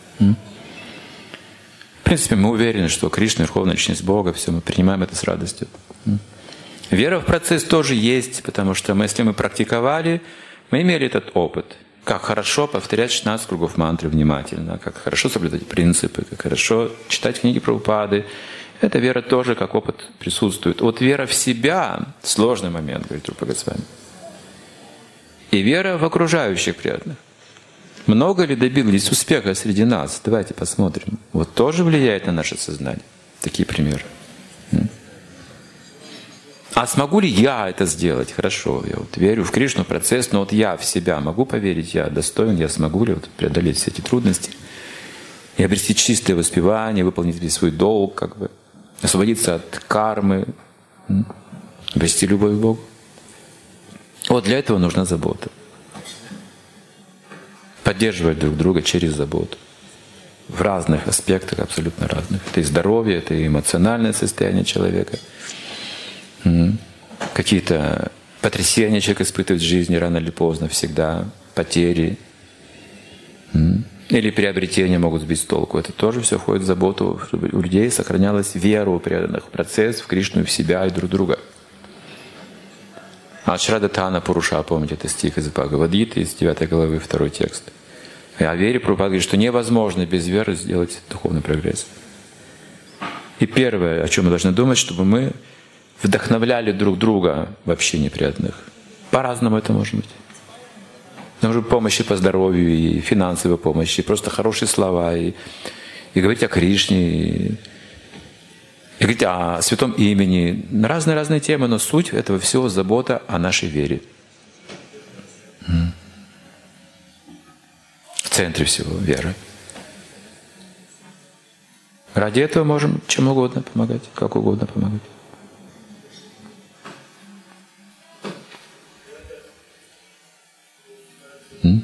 В принципе, мы уверены, что Кришна — Верховная Личность Бога, все, мы принимаем это с радостью. Вера в процесс тоже есть, потому что мы, если мы практиковали, мы имели этот опыт. Как хорошо повторять шестнадцать кругов мантры внимательно, как хорошо соблюдать принципы, как хорошо читать книги Прабхупады. Эта вера тоже как опыт присутствует. Вот вера в себя — сложный момент, говорит Рупа Госвами. И вера в окружающих преданных. Много ли добились успеха среди нас? Давайте посмотрим. Вот тоже влияет на наше сознание. Такие примеры. А смогу ли я это сделать? Хорошо, я вот верю в Кришну процесс, но вот я в себя могу поверить, я достоин, я смогу ли вот преодолеть все эти трудности и обрести чистое воспевание, выполнить весь свой долг, как бы, освободиться от кармы, обрести любовь к Богу. Вот для этого нужна забота. Поддерживать друг друга через заботу. В разных аспектах, абсолютно разных. Это и здоровье, это и эмоциональное состояние человека. Какие-то потрясения человек испытывает в жизни рано или поздно, всегда. Потери. Или приобретения могут сбить с толку. Это тоже все входит в заботу, чтобы у людей сохранялась вера у преданных в процесс, в Кришну, в себя и друг друга. Ашрадатана Пуруша, помните, это стих из Бхагавад-гиты, из девятой главы, второй текст. И о вере Прабхупада говорит, что невозможно без веры сделать духовный прогресс. И первое, о чем мы должны думать, чтобы мы вдохновляли друг друга в общении преданных. По-разному это может быть. Может быть, помощи по здоровью, и финансовой помощи, и просто хорошие слова, и, и говорить о Кришне, и, и говорить о святом имени. На разные-разные темы, но суть этого всего — забота о нашей вере. В центре всего вера. Ради этого можем чем угодно помогать, как угодно помогать. М?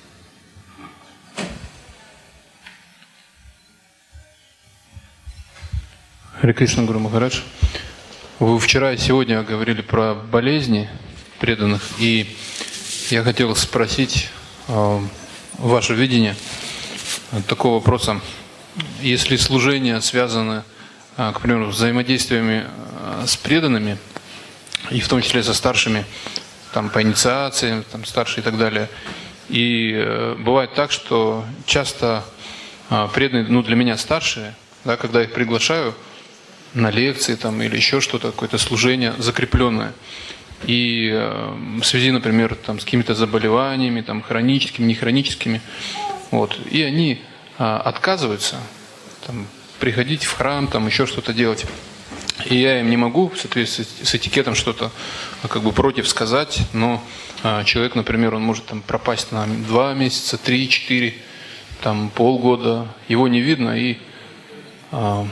Харе Кришна, Гуру Махарадж. Вы вчера и сегодня говорили про болезни преданных, и я хотел спросить э, ваше видение такого вопроса. Если служение связано, э, к примеру, с взаимодействиями э, с преданными, и в том числе со старшими, там, по инициации, там, старшие и так далее, и э, бывает так, что часто э, преданные, ну, для меня старшие, да, когда их приглашаю на лекции там, или еще что-то, какое-то служение закрепленное. И э, в связи, например, там, с какими-то заболеваниями, там, хроническими, нехроническими, вот, и они э, отказываются там, приходить в храм, там, еще что-то делать. И я им не могу в соответствии с этикетом что-то как бы против сказать, но э, человек, например, он может там, пропасть на два месяца, три, четыре, там, полгода, его не видно, и э,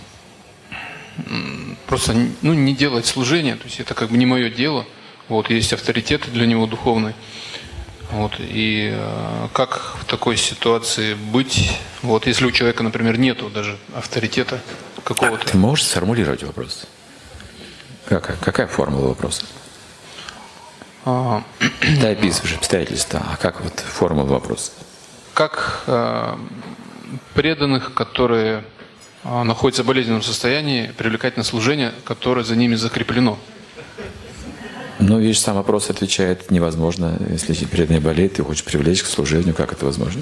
просто ну, не делать служение, то есть это как бы не мое дело, вот, есть авторитет для него духовный. Вот, и э, как в такой ситуации быть, вот, если у человека, например, нету даже авторитета какого-то? Ты можешь сформулировать вопрос? Какая, какая формула вопроса? А, Ты описываешь обстоятельства, а как вот формула вопроса? Как э, преданных, которые э, находятся в болезненном состоянии, привлекать на служение, которое за ними закреплено? Ну, видишь, сам вопрос отвечает невозможно. Если преданный болеет, ты хочешь привлечь к служению, как это возможно?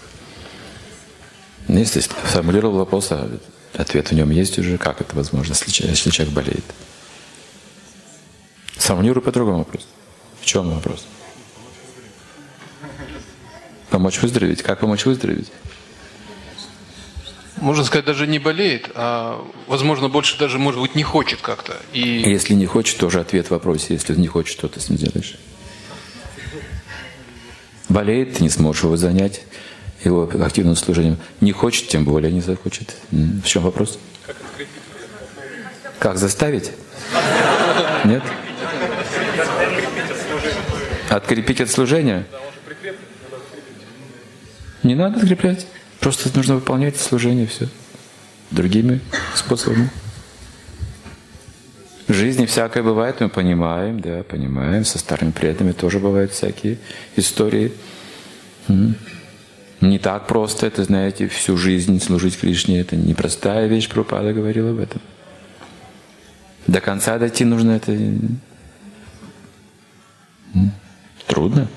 Если сформулировал вопрос, а ответ в нем есть уже, как это возможно, если, если человек болеет. Сформулируй по-другому вопрос. В чем вопрос? Помочь выздороветь? Как помочь выздороветь? Можно сказать, даже не болеет, а, возможно, больше даже, может быть, не хочет как-то. И... Если не хочет, тоже ответ в вопросе. Если не хочет, что ты с ним делаешь? Болеет, ты не сможешь его занять, его активным служением. Не хочет, тем более не захочет. В чем вопрос? Как заставить? Нет? Открепить от служения? Не надо откреплять. Просто нужно выполнять служение, все. Другими способами. всякое бывает, мы понимаем, да, понимаем. Со старыми преданными тоже бывают всякие истории. Не так просто это, знаете, всю жизнь служить Кришне. Это непростая вещь, Прабхупада говорил об этом. До конца дойти нужно, это трудно.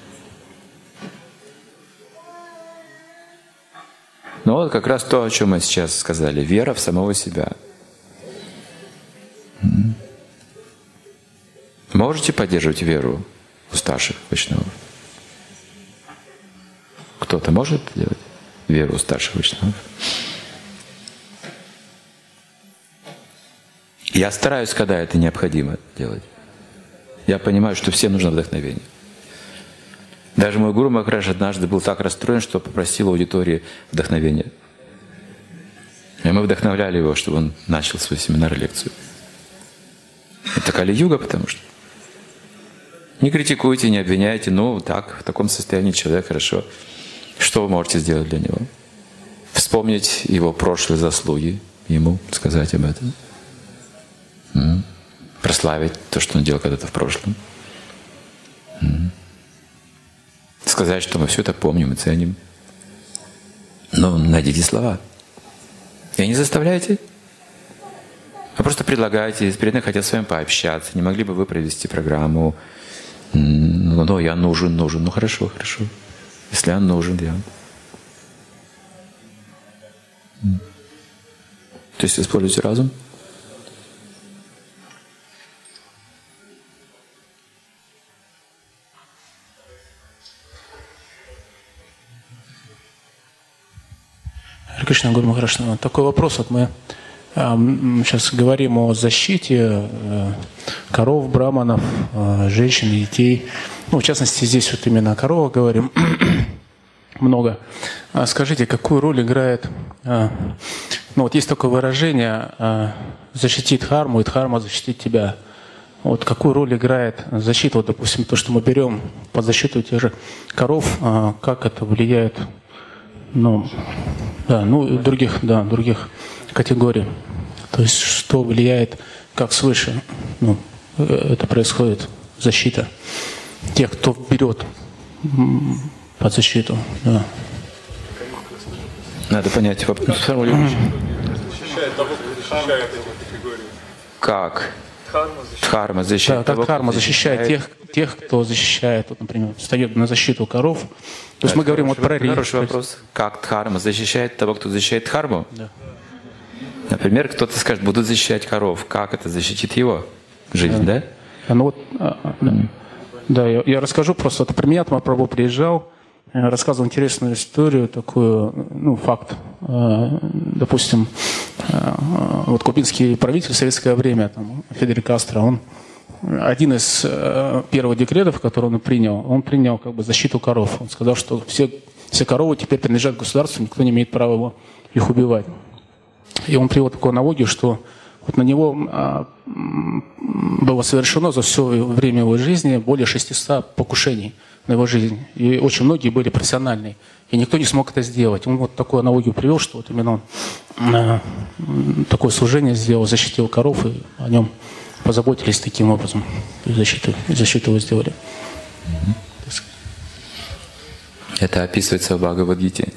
Но вот как раз то, о чем мы сейчас сказали. Вера в самого себя. Можете поддерживать веру у старших вайшнавов? Кто-то может делать веру у старших вайшнавов? Я стараюсь, когда это необходимо делать. Я понимаю, что всем нужно вдохновение. Даже мой гуру Махарадж однажды был так расстроен, что попросил аудитории вдохновения. И мы вдохновляли его, чтобы он начал свой семинар и лекцию. Это Кали-юга, потому что не критикуйте, не обвиняйте. Ну, так, в таком состоянии человек, хорошо. Что вы можете сделать для него? Вспомнить его прошлые заслуги, ему сказать об этом. М-м. Прославить то, что он делал когда-то в прошлом. М-м. Сказать, что мы все это помним и ценим. Но найдите слова. И не заставляйте. Вы просто предлагаете, если преданные хотят с вами пообщаться, не могли бы вы провести программу? Ну, ну, я нужен, нужен. Ну, хорошо, хорошо. Если он нужен, я... То есть используйте разум. Харе Кришна, Гуру Махарадж, такой вопрос. Вот мы э, сейчас говорим о защите э, коров, браманов, э, женщин и детей. Ну, в частности, здесь вот именно о коровах говорим много. А скажите, какую роль играет... Э, ну, вот есть такое выражение э, «защитить дхарму, и дхарма защитит тебя». Вот какую роль играет защита? Вот, допустим, то, что мы берем под защиту тех же коров, э, как это влияет... Ну, да, ну, других, да, других категорий. То есть, что влияет, как свыше, ну, это происходит, защита тех, кто берет под защиту, да. Надо понять вопрос. Как? Дхарма защищает. Да, как дхарма защищает тех, тех, кто защищает, вот, например, встает на защиту коров. То есть мы говорим вот про риск. Хороший вопрос. Как дхарма защищает того, кто защищает дхарму? Да. Например, кто-то скажет, будут защищать коров. Как это защитит его жизнь, да? да? Ну вот, а, да, да я, я расскажу просто. Вот про меня там Прабху приезжал, рассказывал интересную историю, такую, ну, факт. Допустим, вот кубинский правитель в советское время, там, Фидель Кастро, он один из э, первых декретов, который он принял, он принял как бы защиту коров. Он сказал, что все, все коровы теперь принадлежат государству, никто не имеет права его, их убивать. И он привел такую аналогию, что вот на него э, было совершено за все время его жизни более шестисот покушений на его жизнь. И очень многие были профессиональные. И никто не смог это сделать. Он вот такую аналогию привел, что вот именно он э, такое служение сделал, защитил коров, и о нем позаботились таким образом. И защиту, и защиту его сделали. Это описывается в Бхагавад-гите.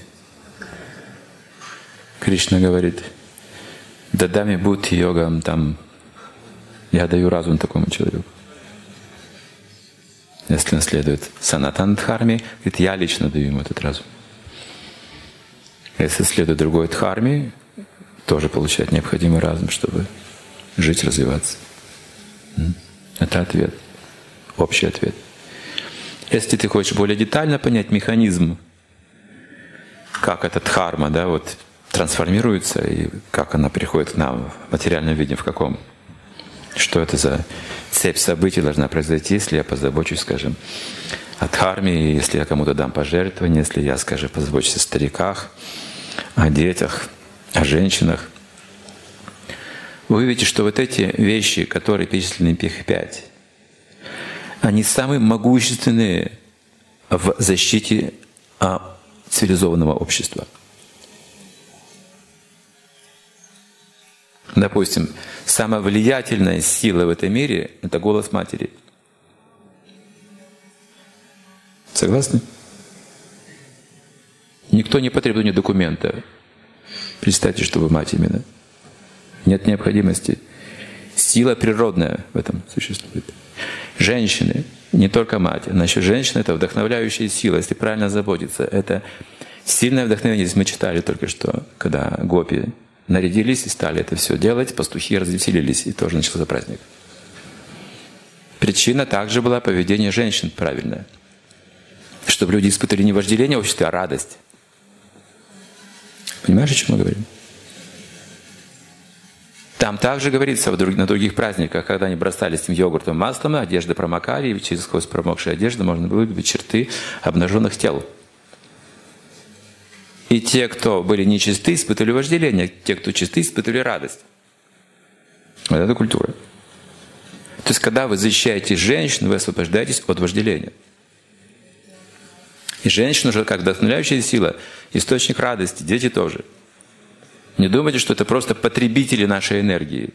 Кришна говорит, «Дадами будхи йогам там, я даю разум такому человеку». Если он следует санатан дхарме, говорит, я лично даю ему этот разум. Если следует другой дхарме, тоже получает необходимый разум, чтобы жить, развиваться. Это ответ, общий ответ. Если ты хочешь более детально понять механизм, как эта дхарма, да, вот, трансформируется и как она приходит к нам в материальном виде, в каком, что это за цепь событий должна произойти, если я позабочусь, скажем, о дхарме, если я кому-то дам пожертвование, если я, скажем, позабочусь о стариках, о детях, о женщинах. Вы увидите, что вот эти вещи, которые перечислены в пих пять, они самые могущественные в защите цивилизованного общества. Допустим, самая влиятельная сила в этом мире – это голос матери. Согласны? Никто не потребует ни документа. Представьте, что вы мать именно. Нет необходимости. Сила природная в этом существует. Женщины, не только мать, но еще женщина – это вдохновляющая сила, если правильно заботиться. Это сильное вдохновение. Здесь мы читали только что, когда гопи нарядились и стали это все делать, пастухи развеселились, и тоже начался праздник. Причина также была поведение женщин правильное. Чтобы люди испытывали не вожделение в обществе, а радость. Понимаешь, о чем мы говорим? Там также говорится на других праздниках, когда они бросались этим йогуртом, маслом, одежды промокали, и через сквозь промокшую одежду можно было увидеть черты обнаженных тел. И те, кто были нечисты, испытывали вожделение, те, кто чисты, испытывали радость. Вот это культура. То есть, когда вы защищаете женщин, вы освобождаетесь от вожделения. И женщина уже как вдохновляющая сила, источник радости, дети тоже. Не думайте, что это просто потребители нашей энергии.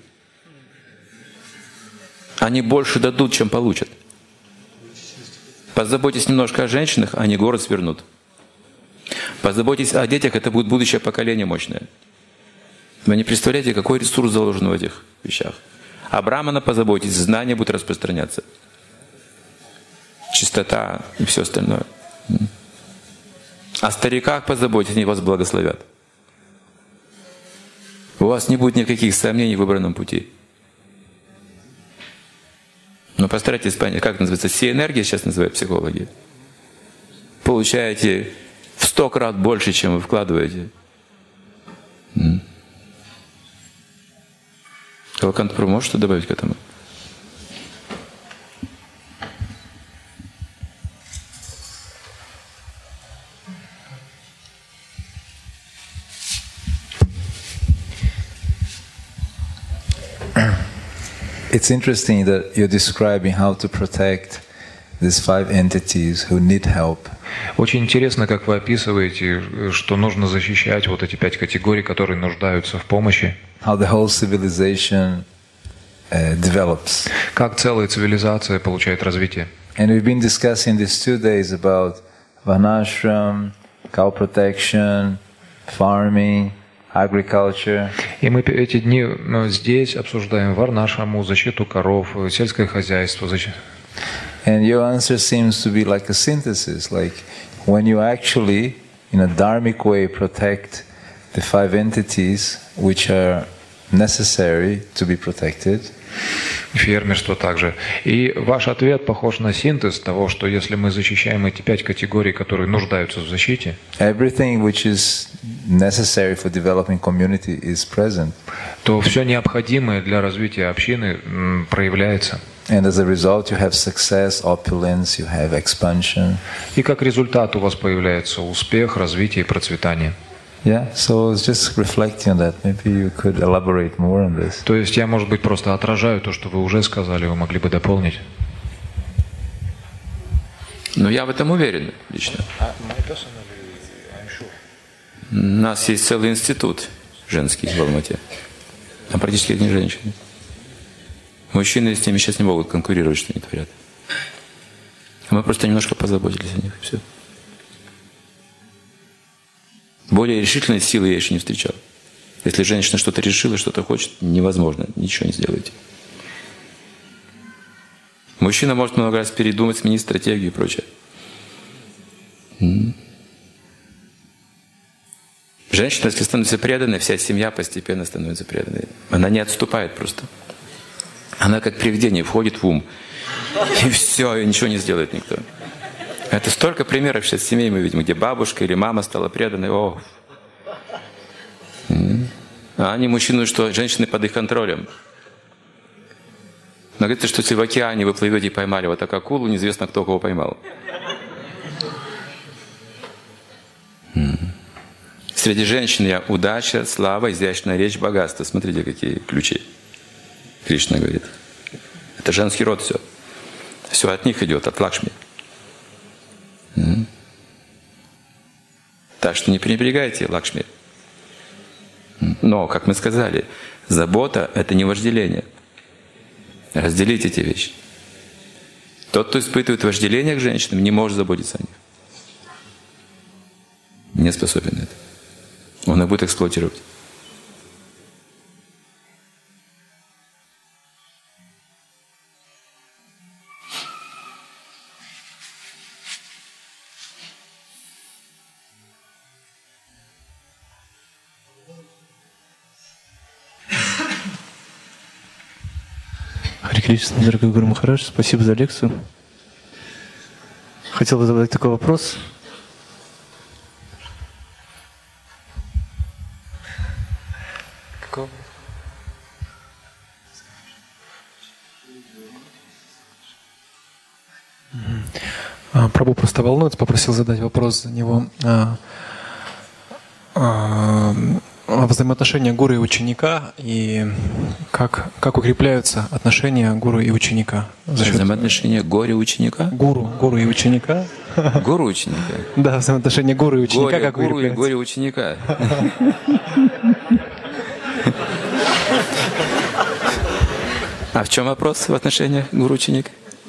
Они больше дадут, чем получат. Позаботьтесь немножко о женщинах, они город свернут. Позаботьтесь о детях, это будет будущее поколение мощное. Вы не представляете, какой ресурс заложен в этих вещах. О Брахмана позаботьтесь, знания будут распространяться. Чистота и все остальное. О стариках позаботьтесь, они вас благословят. У вас не будет никаких сомнений в выбранном пути. Но постарайтесь понять, как называется, сиэнергия, сейчас называют психологи. Получаете в сто крат больше, чем вы вкладываете. Калакантапуру может что добавить к этому? It's interesting that you're describing how to protect these five entities who need help. Очень интересно, как вы описываете, что нужно защищать вот эти пять категорий, которые нуждаются в помощи. How the whole civilization uh, develops. Как целая цивилизация получает развитие. And we've been discussing these two days about varnashram, cow protection, farming, agriculture. И мы эти дни здесь обсуждаем варнашраму, защиту коров, сельское хозяйство, защиту. And your answer seems to be like a synthesis, like when you actually, in a dharmic way, protect the five entities which are necessary to be protected. Фермерство также. И ваш ответ похож на синтез того, что если мы защищаем эти пять категорий, которые нуждаются в защите, everything which is necessary for developing community is present. То все необходимое для развития общины м, проявляется. And as a result, you have success, opulence, you have expansion. И как результат у вас появляется успех, развитие и процветание. Yeah, so I was just reflecting on that. Maybe you could elaborate more on this. То есть я, может быть, просто отражаю то, что вы уже сказали, вы могли бы дополнить. Но я в этом уверен лично. У нас есть целый институт женский в Алмате. Там практически одни женщины. Мужчины с ними сейчас не могут конкурировать, что они творят. Мы просто немножко позаботились о них, и все. Более решительной силы я еще не встречал. Если женщина что-то решила, что-то хочет, невозможно, ничего не сделаете. Мужчина может много раз передумать, сменить стратегию и прочее. Женщина, если становится преданной, вся семья постепенно становится преданной. Она не отступает просто. Она как привидение входит в ум. И все, и ничего не сделает никто. Это столько примеров сейчас семей мы видим, где бабушка или мама стала преданной. О. А они мужчины, что женщины под их контролем. Но говорится, что если в океане вы плывете и поймали вот так акулу, неизвестно, кто кого поймал. Среди женщин я удача, слава, изящная речь, богатство. Смотрите, какие ключи. Кришна говорит. Это женский род все. Все от них идет, от Лакшми. Так что не пренебрегайте Лакшми. Но, как мы сказали, Забота – это не вожделение. Разделите эти вещи. Тот, кто испытывает вожделение к женщинам, не может заботиться о них. Не способен на это. Он их будет эксплуатировать. Харе Кришна, дорогой Гуру Махарадж, спасибо за лекцию. Хотел бы задать такой вопрос. Какой? А, Прабху просто волнуется, попросил задать вопрос за него. А, а, взаимоотношения гуру и ученика, и как, как укрепляются отношения гуру и ученика? За счет... Взаимоотношения гуру и ученика? Гуру, гуру и ученика. Гуру и ученика? Да, взаимоотношения гуру и ученика. Горе, как гуру и укрепляются? горе ученика. А в чем вопрос в отношениях гуру-ученик?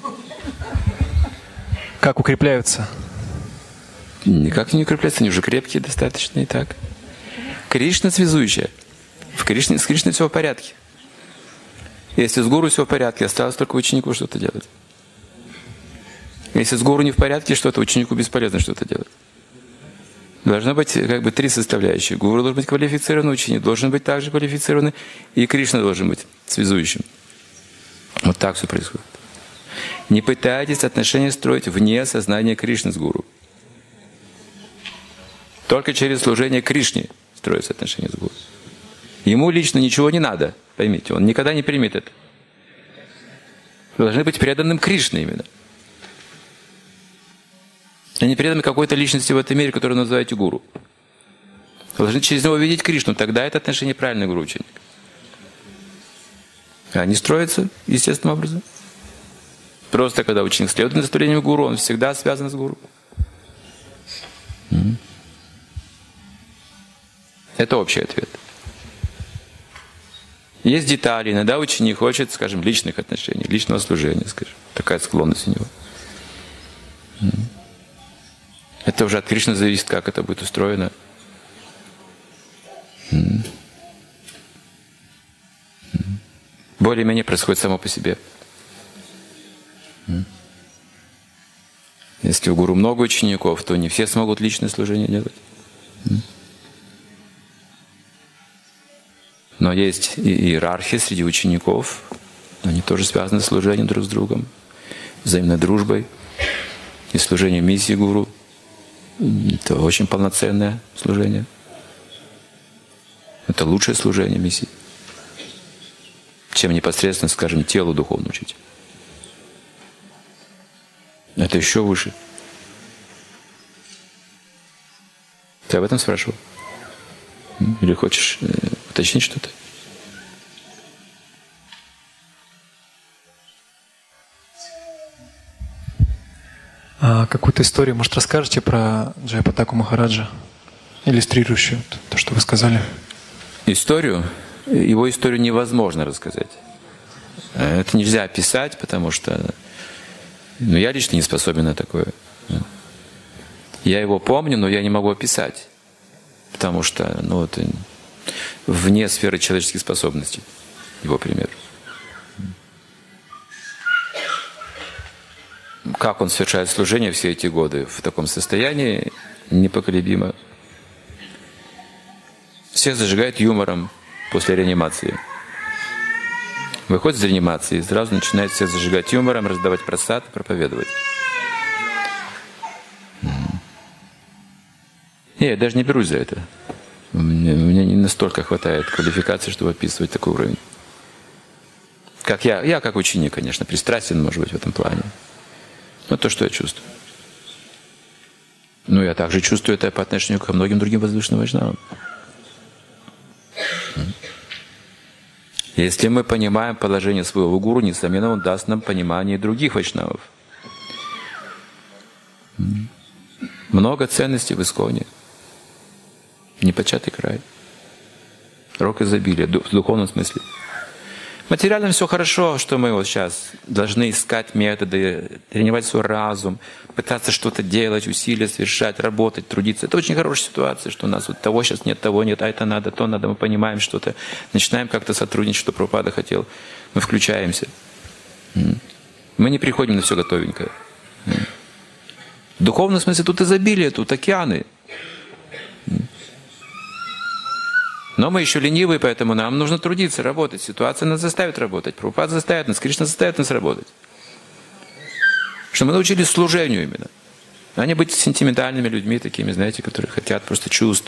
Как укрепляются? Никак не укрепляются, они уже крепкие достаточно и так. Кришна связующая. В Кришне, с Кришной все в порядке. Если с гуру все в порядке, осталось только ученику что-то делать. Если с гуру не в порядке что-то, ученику бесполезно что-то делать. Должно быть как бы три составляющие. Гуру должен быть квалифицированный, ученик должен быть также квалифицированный, и Кришна должен быть связующим. Вот так все происходит. Не пытайтесь отношения строить вне сознания Кришны с гуру. Только через служение Кришне строятся отношения с гуру. Ему лично ничего не надо, поймите, он никогда не примет это. Вы должны быть преданным Кришне именно. А не преданным какой-то личности в этом мире, которую называете гуру. Вы должны через него видеть Кришну, тогда это отношение правильный гуру-ученик. Они строятся естественным образом. Просто когда ученик следует наставлениям гуру, он всегда связан с гуру. Это общий ответ. Есть детали. Иногда ученик хочет, скажем, личных отношений, личного служения, скажем. Такая склонность у него. Это уже от Кришны зависит, как это будет устроено. Более-менее происходит само по себе. Если у гуру много учеников, то не все смогут личное служение делать. Но есть и иерархия среди учеников. Они тоже связаны с служением друг с другом, взаимной дружбой и служением миссии гуру. Это очень полноценное служение. Это лучшее служение миссии, чем непосредственно, скажем, телу духовно учить. Это еще выше. Ты об этом спрашивал? Или хочешь э, уточнить что-то? А какую-то историю, может, расскажете про Джайапатаку Махараджа, иллюстрирующую то, что вы сказали? Историю? Его историю невозможно рассказать. Это нельзя описать, потому что ну, я лично не способен на такое. Я его помню, но я не могу описать, потому что ну, это вне сферы человеческих способностей, его пример. Как он совершает служение все эти годы в таком состоянии, непоколебимо. Всех зажигает юмором после реанимации. Выходит из реанимации и сразу начинает всех зажигать юмором, раздавать прасад, проповедовать. Не, я даже не берусь за это. У меня, у меня не настолько хватает квалификации, чтобы описывать такой уровень. Как я, я как ученик, конечно, пристрастен, может быть, в этом плане. Но то, что я чувствую. Ну, я также чувствую это по отношению ко многим другим возвышенным вайшнавам. Если мы понимаем положение своего гуру, несомненно, он даст нам понимание других вайшнавов. Много ценностей в Исконе. Непочатый край. Рок изобилия, в духовном смысле. В материальном все хорошо, что мы вот сейчас должны искать методы, тренировать свой разум, пытаться что-то делать, усилия совершать, работать, трудиться. Это очень хорошая ситуация, что у нас вот того сейчас нет, того нет, а это надо, то надо, мы понимаем что-то, начинаем как-то сотрудничать, что Прабхупада хотел, мы включаемся. Мы не приходим на все готовенькое. В духовном смысле тут изобилие, тут океаны. Но мы еще ленивые, поэтому нам нужно трудиться, работать. Ситуация нас заставит работать. Прабхупада заставит нас, Кришна заставит нас работать. Что мы научились служению именно. А не быть сентиментальными людьми, такими, знаете, которые хотят просто чувств.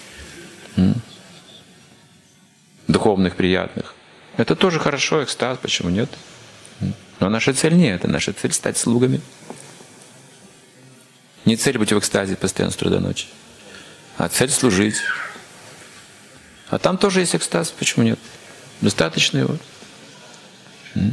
Духовных, приятных. Это тоже хорошо, экстаз, почему нет? Но наша цель не это. Наша цель стать слугами. Не цель быть в экстазе постоянно с утра до ночи, а цель служить. А там тоже есть экстаз, почему нет? Достаточно его. М?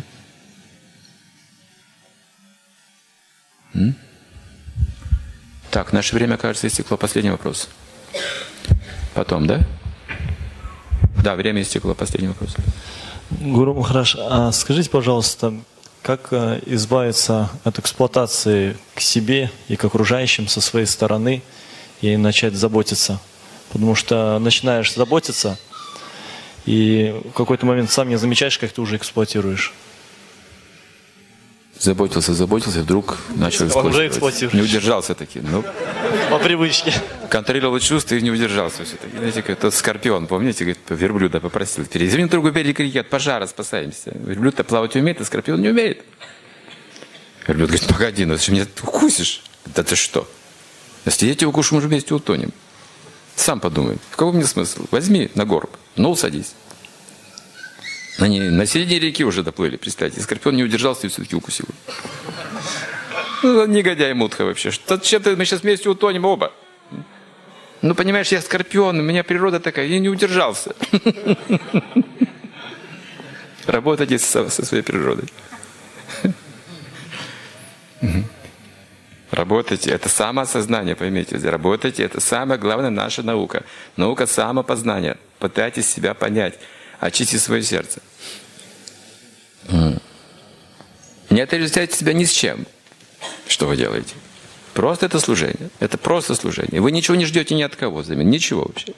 М? Так, наше время, кажется, истекло. Последний вопрос. Потом, да? Да, время истекло. Последний вопрос. Гуру Махарадж, а скажите, пожалуйста, как избавиться от эксплуатации к себе и к окружающим со своей стороны и начать заботиться? Потому что начинаешь заботиться, и в какой-то момент сам не замечаешь, как ты уже эксплуатируешь. Заботился, заботился, вдруг начал эксплуатировать. Не удержался таки. Ну, по привычке. Контролировал чувства и не удержался все-таки. Знаете, как тот скорпион, помните, говорит, верблюда попросил. Перейди на другой берег реки, от пожара спасаемся. Верблюд-то плавать умеет, а скорпион не умеет. Верблюд говорит, погоди, ну ты меня укусишь? Да ты что? Если я тебя укушу, мы же вместе утонем. Сам подумай, в какой мне смысл? Возьми на горб, ну садись. Они на середине реки уже доплыли, представьте. Скорпион не удержался и все-таки укусил. Ну, негодяй мутха вообще. Что, чем-то мы сейчас вместе утонем оба. Ну, понимаешь, я скорпион, у меня природа такая, я не удержался. Работайте со, со своей природой. Работайте, это самоосознание, поймите. Работайте, это самая главная наша наука. Наука самопознания. Пытайтесь себя понять. Очистите свое сердце. Не отождествляйте себя ни с чем. Что вы делаете? Просто это служение. Это просто служение. Вы ничего не ждете ни от кого взамен. Ничего вообще.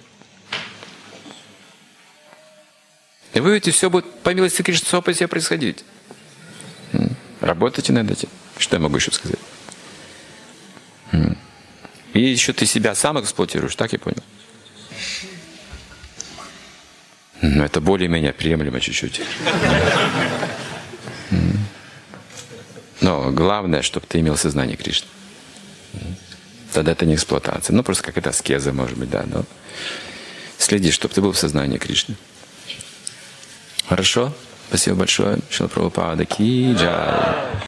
И вы видите, все будет по милости Кришны само по себе происходить. Работайте над этим. Что я могу еще сказать? И еще ты себя сам эксплуатируешь, так я понял? Ну, это более-менее приемлемо чуть-чуть. Но главное, чтобы ты имел сознание Кришны. Тогда это не эксплуатация. Ну, просто какая-то аскеза, может быть, да. Но следи, чтобы ты был в сознании Кришны. Хорошо? Спасибо большое. Шрила Прабхупада ки джай.